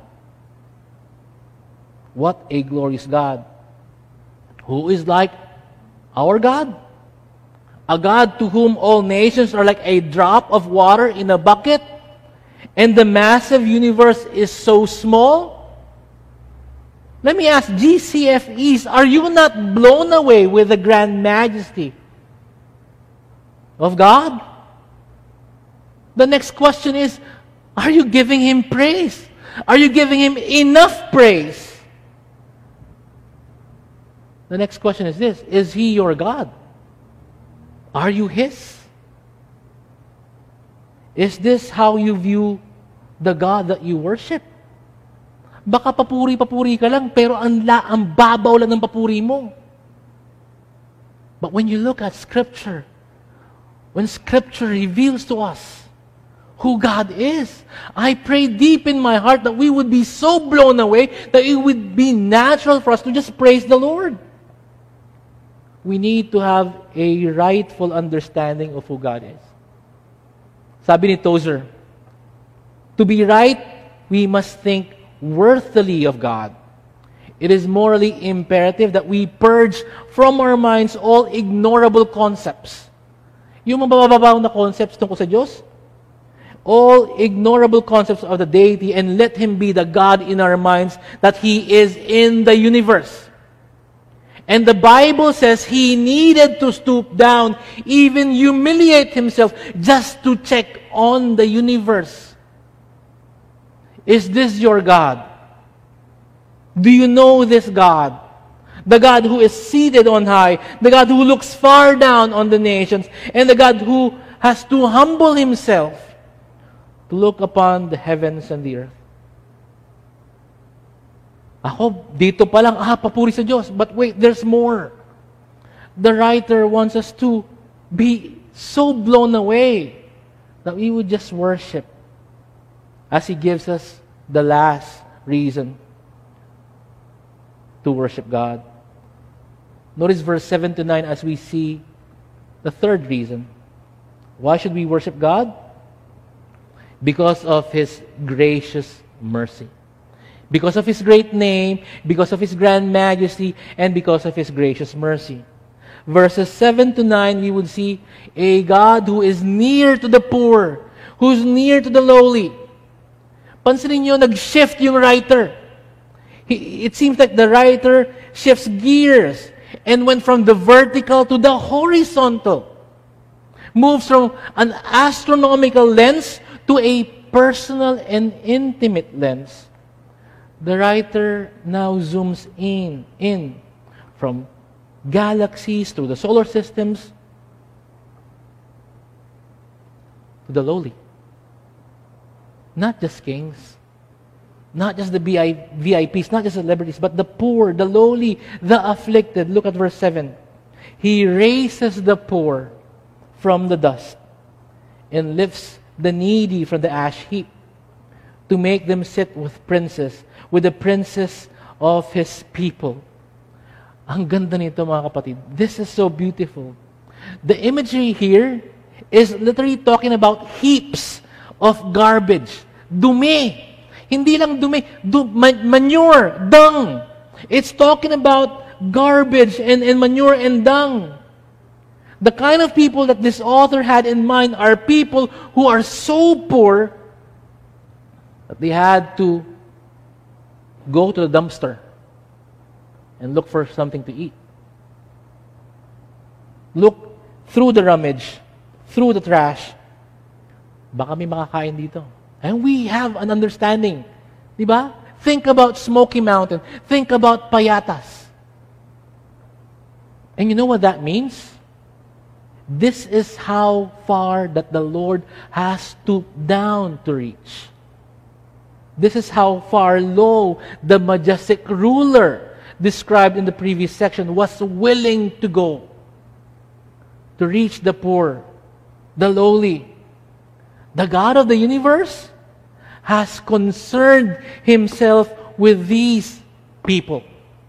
What a glorious God. Who is like our God? A God to whom all nations are like a drop of water in a bucket, and the massive universe is so small? Let me ask G C F Es, are you not blown away with the grand majesty of God? The next question is, are you giving Him praise? Are you giving Him enough praise? The next question is this, is He your God? Are you His? Is this how you view the God that you worship? Baka papuri-papuri ka lang, pero ang, la, ang babaw lang ng papuri mo. But when you look at Scripture, when Scripture reveals to us who God is, I pray deep in my heart that we would be so blown away that it would be natural for us to just praise the Lord. We need to have a rightful understanding of who God is. Sabi ni Tozer, to be right, we must think worthily of God. It is morally imperative that we purge from our minds all ignorable concepts. Yung mabababaw na concepts tungkol sa Diyos, all ignorable concepts of the deity, and let Him be the God in our minds that He is in the universe. And the Bible says He needed to stoop down, even humiliate Himself, just to check on the universe. Is this your God? Do you know this God? The God who is seated on high, the God who looks far down on the nations, and the God who has to humble Himself to look upon the heavens and the earth. Ako, dito pa lang, ah, papuri sa Diyos. But wait, there's more. The writer wants us to be so blown away that we would just worship as he gives us the last reason to worship God. Notice verse seven to nine as we see the third reason. Why should we worship God? Because of His gracious mercy. Because of His great name, because of His grand majesty, and because of His gracious mercy. Verses seven to nine, we would see a God who is near to the poor, who's near to the lowly. Pansinin nyo, nag-shift yung writer. He, it seems like the writer shifts gears and went from the vertical to the horizontal. Moves from an astronomical lens to a personal and intimate lens. The writer now zooms in, in from galaxies through the solar systems to the lowly. Not just kings, not just the V I Ps, not just celebrities, but the poor, the lowly, the afflicted. Look at verse seven. He raises the poor from the dust and lifts the needy from the ash heap to make them sit with princes, with the princes of His people. Ang ganda nito, mga kapatid. This is so beautiful. The imagery here is literally talking about heaps of garbage. Dumi. Hindi lang dumi. Du- manure, dung. It's talking about garbage and, and manure and dung. The kind of people that this author had in mind are people who are so poor that they had to go to the dumpster and look for something to eat. Look through the rummage, through the trash. Baka may makakain dito. And we have an understanding. Di ba? Think about Smoky Mountain. Think about Payatas. And you know what that means? This is how far that the Lord has stooped down to reach. This is how far low the majestic ruler described in the previous section was willing to go to reach the poor, the lowly. The God of the universe has concerned Himself with these people.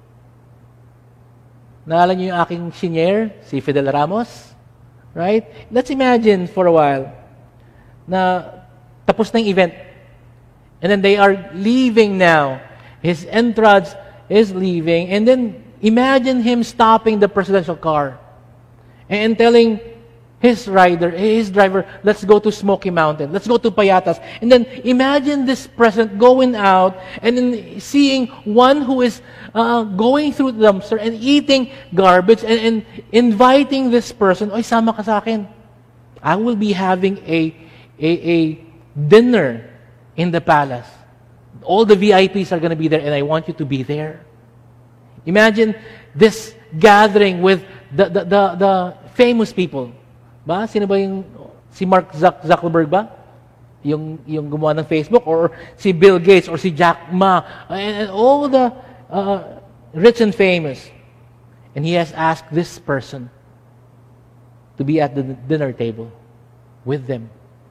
Naalala niyo yung aking senior, si Fidel Ramos? Right? Let's imagine for a while na tapos na yung event. And then they are leaving now. His entourage is leaving. And then imagine him stopping the presidential car and telling his rider, his driver, let's go to Smoky Mountain. Let's go to Payatas. And then imagine this president going out and then seeing one who is uh, going through the dumpster and eating garbage and, and inviting this person, oy, sama ka sa akin. I will be having a, a, a dinner in the palace. All the V I Ps are going to be there and I want you to be there. Imagine this gathering with the, the, the, the famous people. Ba? Sino ba yung, si Mark Zuckerberg ba? yung, yung gumawa ng Facebook, or si Bill Gates, or si Jack Ma, and, and all the uh, rich and famous. And he has asked this person to be at the dinner table with them.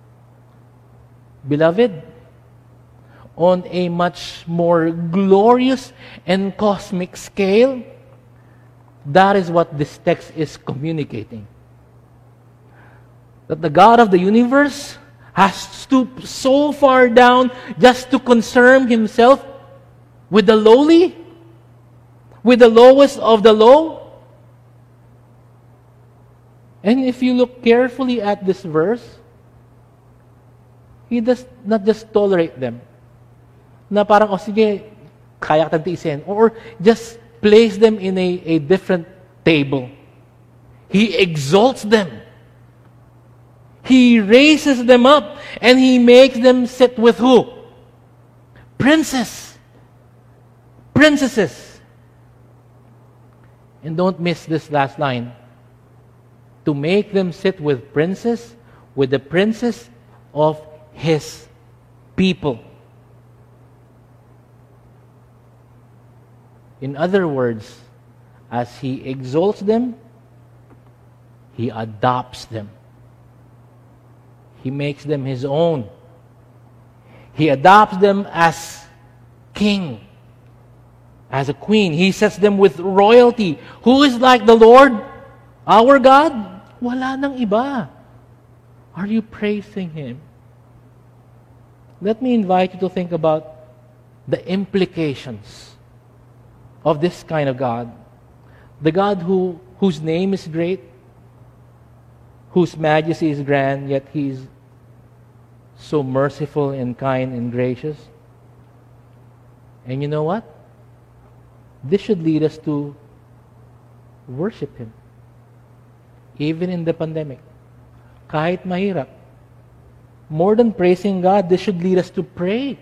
Beloved, on a much more glorious and cosmic scale, that is what this text is communicating. That the God of the universe has stooped so far down just to concern Himself with the lowly, with the lowest of the low. And if you look carefully at this verse, He does not just tolerate them, na parang, oh sige, kaya kitang tiisin, or just place them in a, a different table. He exalts them. He raises them up, and He makes them sit with who? Princes. Princesses. And don't miss this last line. To make them sit with princes, with the princes of His people. In other words, as He exalts them, He adopts them. He makes them His own. He adopts them as king, as a queen. He sets them with royalty. Who is like the Lord, our God? Wala nang iba. Are you praising Him? Let me invite you to think about the implications of this kind of God. The God who, whose name is great, whose majesty is grand, yet He is so merciful and kind and gracious. And you know what? This should lead us to worship Him. Even in the pandemic. Kahit mahirap. More than praising God, this should lead us to pray.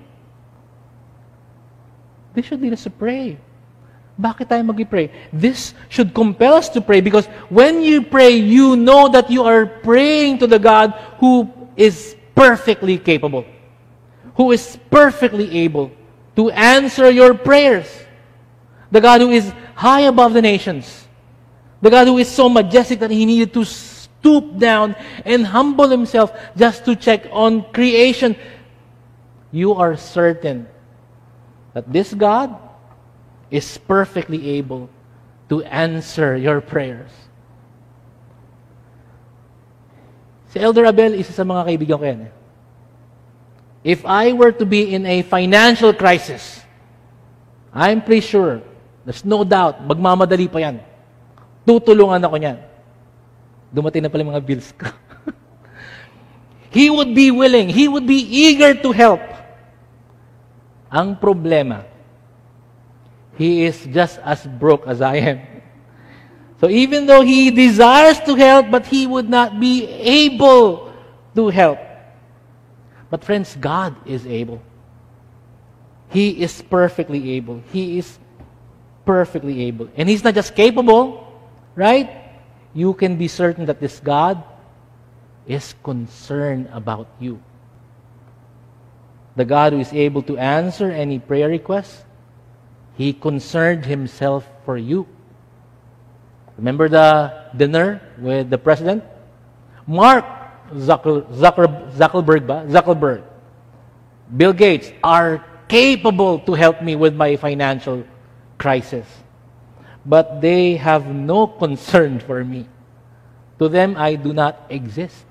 This should lead us to pray. Bakit tayo mag-pray? This should compel us to pray, because when you pray, you know that you are praying to the God who is perfectly capable, who is perfectly able to answer your prayers. The God who is high above the nations. The God who is so majestic that He needed to stoop down and humble Himself just to check on creation. You are certain that this God is perfectly able to answer your prayers. Si Elder Abel, isa sa mga kaibigan ko yan. Eh. If I were to be in a financial crisis, I'm pretty sure, there's no doubt, magmamadali pa yan. Tutulungan ako niyan. Dumating na pala yung mga bills ko. He would be willing, He would be eager to help. Ang problema, He is just as broke as I am. So even though He desires to help, but He would not be able to help. But friends, God is able. He is perfectly able. He is perfectly able. And He's not just capable, right? You can be certain that this God is concerned about you. The God who is able to answer any prayer request, He concerned Himself for you. Remember the dinner with the president? Mark Zucker, Zucker, Zuckerberg ba? Zuckerberg. Bill Gates are capable to help me with my financial crisis. But they have no concern for me. To them, I do not exist.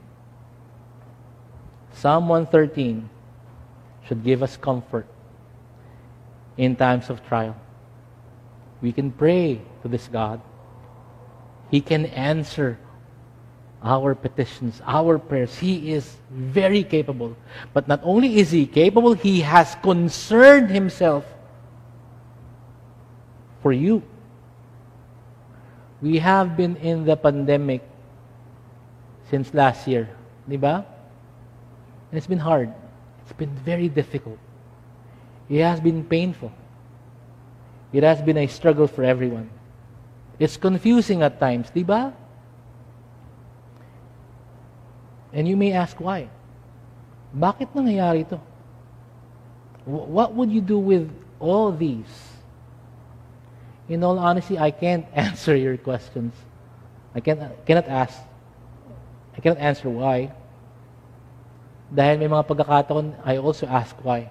Psalm one thirteen should give us comfort in times of trial. We can pray to this God. He can answer our petitions, our prayers. He is very capable. But not only is He capable, He has concerned Himself for you. We have been in the pandemic since last year. Di ba? And it's been hard. It's been very difficult. It has been painful. It has been a struggle for everyone. It's confusing at times, di ba? And you may ask why. Bakit nangyayari ito? What would you do with all these? In all honesty, I can't answer your questions. I can't, cannot ask. I cannot answer why. Dahil may mga pagkakataon, I also ask why.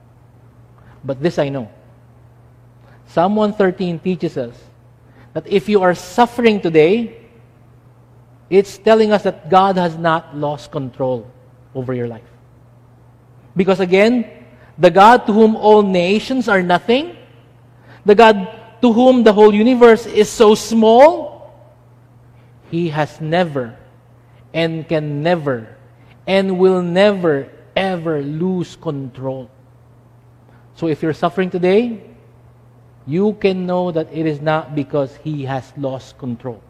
But this I know. Psalm one thirteen teaches us that if you are suffering today, it's telling us that God has not lost control over your life. Because again, the God to whom all nations are nothing, the God to whom the whole universe is so small, He has never and can never and will never ever lose control. So if you're suffering today, you can know that it is not because He has lost control.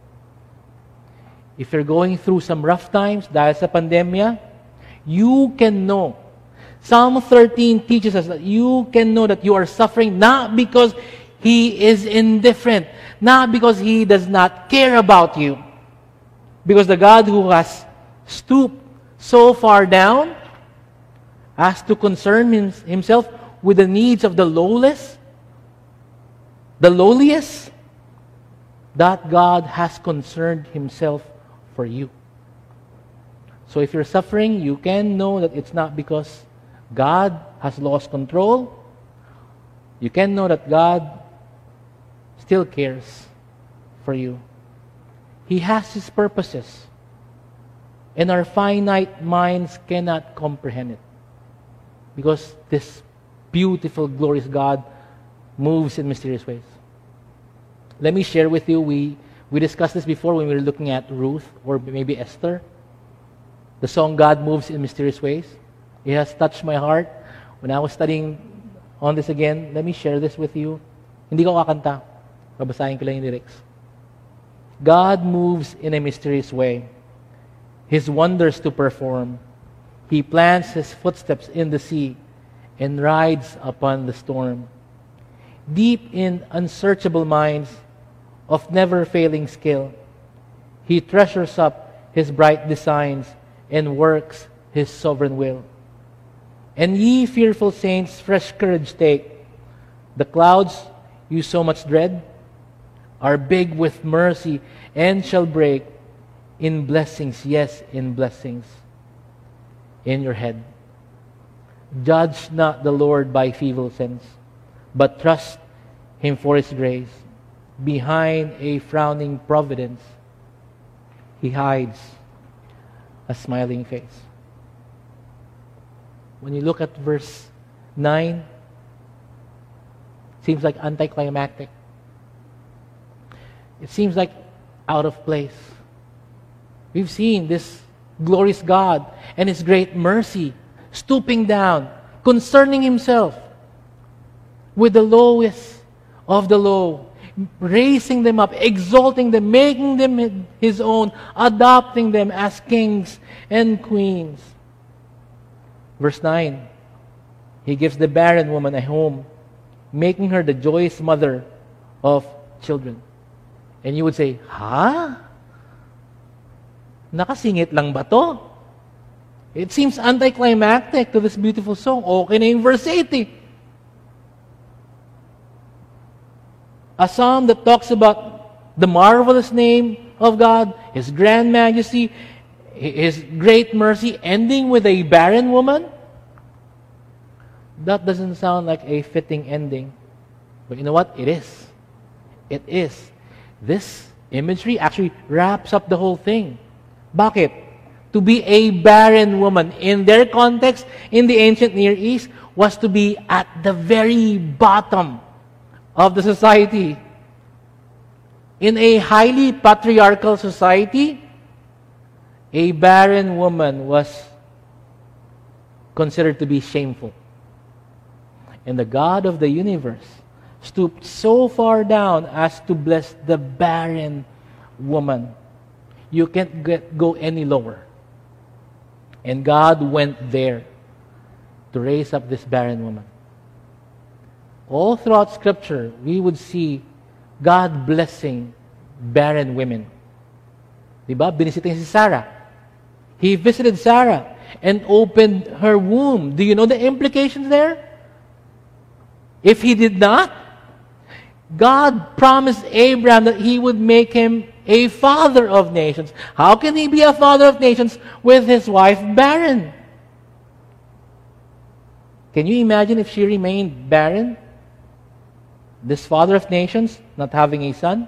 If you're going through some rough times dahil sa pandemya, you can know. Psalm thirteen teaches us that you can know that you are suffering not because He is indifferent, not because He does not care about you. Because the God who has stooped so far down has to concern Himself with the needs of the lowless, the lowliest, that God has concerned Himself for you. So if you're suffering, you can know that it's not because God has lost control. You can know that God still cares for you. He has His purposes, and our finite minds cannot comprehend it. Because this beautiful, glorious God moves in mysterious ways. Let me share with you, we, we discussed this before when we were looking at Ruth, or maybe Esther. The song, God Moves in Mysterious Ways. It has touched my heart. When I was studying on this again, let me share this with you. Hindi ko kakanta. Babasahin ko lang yung lyrics. God moves in a mysterious way, His wonders to perform. He plants His footsteps in the sea and rides upon the storm. Deep in unsearchable minds of never-failing skill, He treasures up His bright designs and works His sovereign will. And ye fearful saints, fresh courage take. The clouds you so much dread are big with mercy and shall break in blessings, yes, in blessings in your head. Judge not the Lord by feeble sense, but trust Him for His grace. Behind a frowning providence, He hides a smiling face. When you look at verse nine, it seems like anticlimactic. It seems like out of place. We've seen this glorious God and His great mercy stooping down, concerning Himself with the lowest of the low, raising them up, exalting them, making them His own, adopting them as kings and queens. Verse nine, He gives the barren woman a home, making her the joyous mother of children. And you would say, ha? Nakasingit lang ba to? It seems anticlimactic to this beautiful song. Okay na yung verse eighty. A psalm that talks about the marvelous name of God, His grand majesty, His great mercy, ending with a barren woman? That doesn't sound like a fitting ending. But you know what? It is. It is. This imagery actually wraps up the whole thing. Bakit? To be a barren woman, in their context, in the ancient Near East, was to be at the very bottom of the society. In a highly patriarchal society, a barren woman was considered to be shameful. And the God of the universe stooped so far down as to bless the barren woman. You can't get, go any lower. And God went there to raise up this barren woman. All throughout Scripture, we would see God blessing barren women. Diba? Binisita niya si Sarah. He visited Sarah. and opened her womb. Do you know the implications there? If he did not, God promised Abraham that he would make him a father of nations. How can he be a father of nations with his wife barren? Can you imagine if she remained barren? This father of nations not having a son?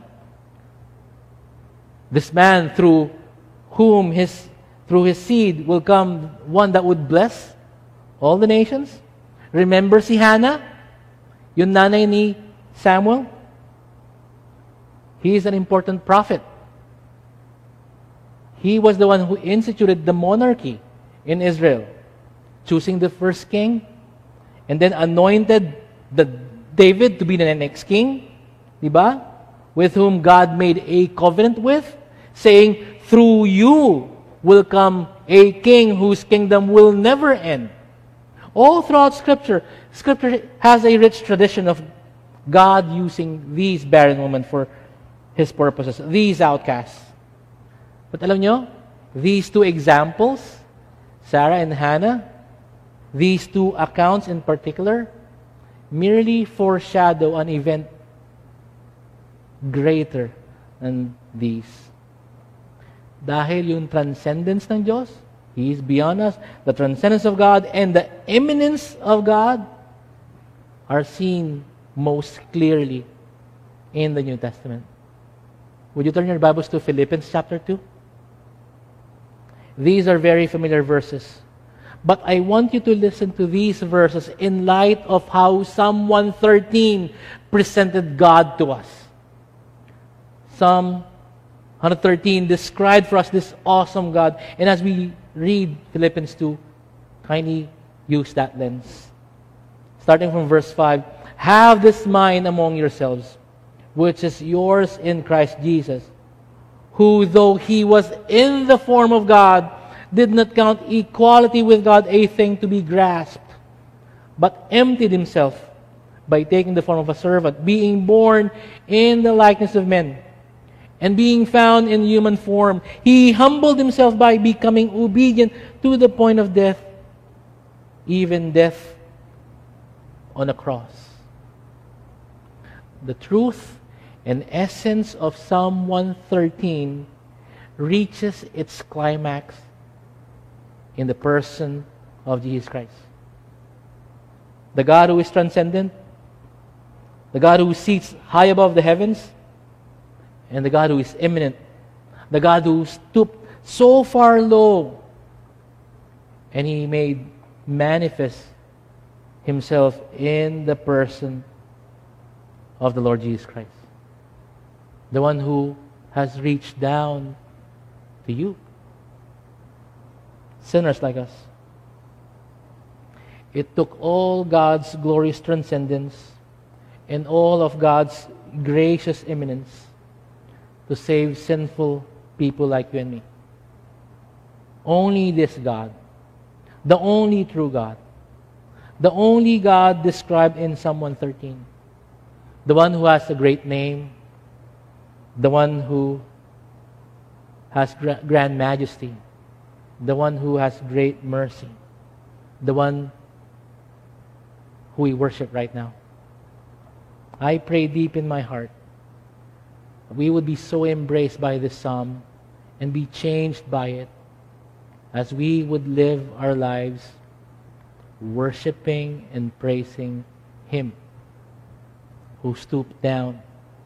This man through whom his through his seed will come one that would bless all the nations? Remember si Hannah? Yung nanay ni Samuel? He is an important prophet. He was the one who instituted the monarchy in Israel, choosing the first king, and then anointed the David to be the next king, diba? With whom God made a covenant with, saying, through you will come a king whose kingdom will never end. All throughout Scripture, Scripture has a rich tradition of God using these barren women for His purposes, these outcasts. But alam nyo, these two examples, Sarah and Hannah, these two accounts in particular, merely foreshadow an event greater than these. Dahil yung transcendence ng Diyos, He is beyond us, the transcendence of God and the immanence of God are seen most clearly in the New Testament. Would you turn your Bibles to Philippians chapter two? These are very familiar verses. But I want you to listen to these verses in light of how Psalm one thirteen presented God to us. Psalm one thirteen described for us this awesome God. And as we read Philippians two, kindly use that lens. Starting from verse five, have this mind among yourselves, which is yours in Christ Jesus, who, though He was in the form of God, did not count equality with God a thing to be grasped, but emptied Himself by taking the form of a servant, being born in the likeness of men, and being found in human form, He humbled Himself by becoming obedient to the point of death, even death on a cross. The truth and essence of Psalm one thirteen reaches its climax in the person of Jesus Christ. The God who is transcendent, the God who sits high above the heavens, and the God who is immanent, the God who stooped so far low, and He made manifest Himself in the person of the Lord Jesus Christ. The one who has reached down to you, sinners like us. It took all God's glorious transcendence and all of God's gracious immanence to save sinful people like you and me. Only this God, the only true God, the only God described in Psalm one thirteen, the one who has a great name, the one who has grand majesty, the one who has great mercy, the one who we worship right now. I pray deep in my heart that we would be so embraced by this psalm and be changed by it as we would live our lives worshiping and praising Him who stooped down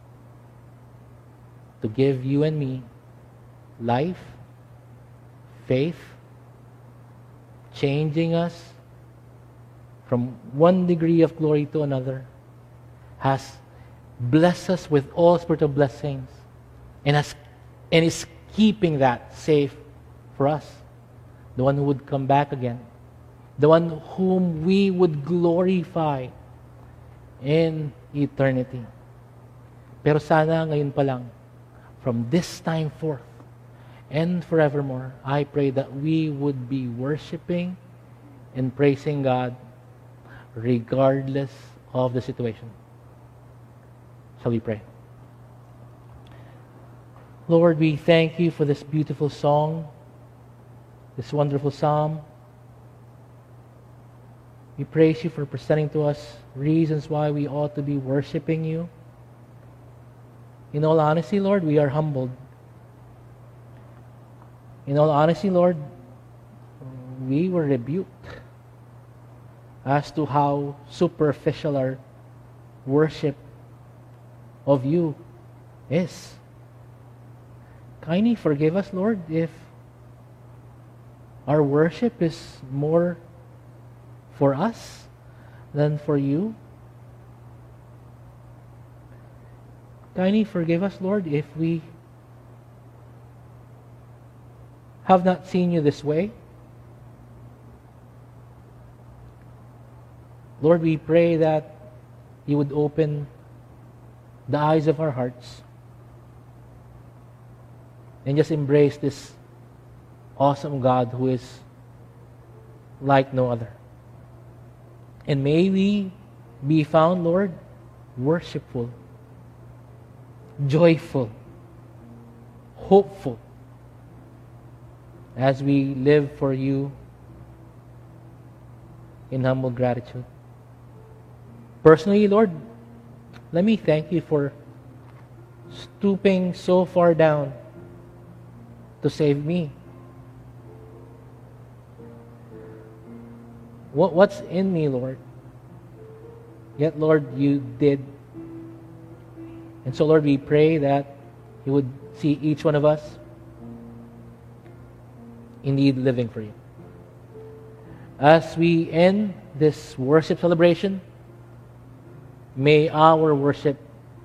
to give you and me life, faith, changing us from one degree of glory to another, has blessed us with all spiritual blessings, and has and is keeping that safe for us. The one who would come back again, the one whom we would glorify in eternity. Pero sana ngayon pa lang, from this time forth and forevermore, I pray that we would be worshiping and praising God regardless of the situation. Shall we pray? Lord, we thank You for this beautiful song, this wonderful psalm. We praise you for presenting to us reasons why we ought to be worshiping you. In all honesty, Lord, we are humbled. In all honesty, Lord, we were rebuked as to how superficial our worship of you is. Kindly forgive us, Lord, if our worship is more for us than for you. Kindly forgive us, Lord, if we have not seen you this way. Lord, we pray that you would open the eyes of our hearts and just embrace this awesome God who is like no other. And may we be found, Lord, worshipful, joyful, hopeful, as we live for you in humble gratitude. Personally, Lord, let me thank you for stooping so far down to save me. What, what's in me, Lord? Yet, Lord, you did. And so, Lord, we pray that you would see each one of us indeed living for you. As we end this worship celebration, may our worship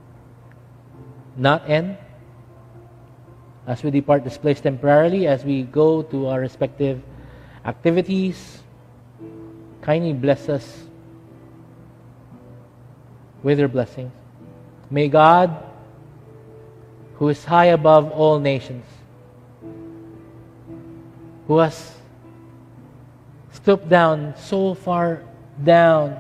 not end. As we depart this place temporarily, as we go to our respective activities, kindly bless us with your blessings. May God, who is high above all nations, who has stooped down so far down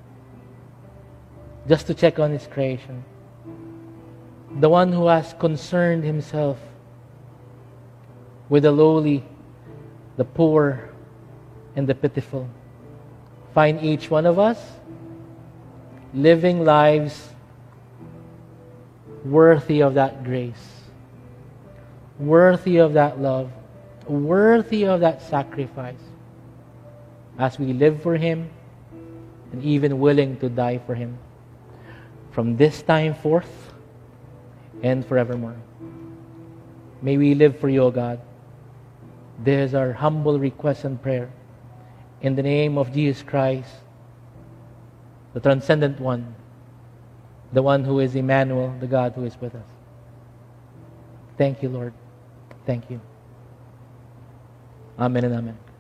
just to check on his creation, the one who has concerned himself with the lowly, the poor, and the pitiful, find each one of us living lives worthy of that grace, worthy of that love, worthy of that sacrifice, as we live for him and even willing to die for him from this time forth and forevermore. May we live for you, O God. This is our humble request and prayer. In the name of Jesus Christ, the transcendent one, the one who is Emmanuel, the God who is with us. Thank you, Lord. Thank you. Amen and amen.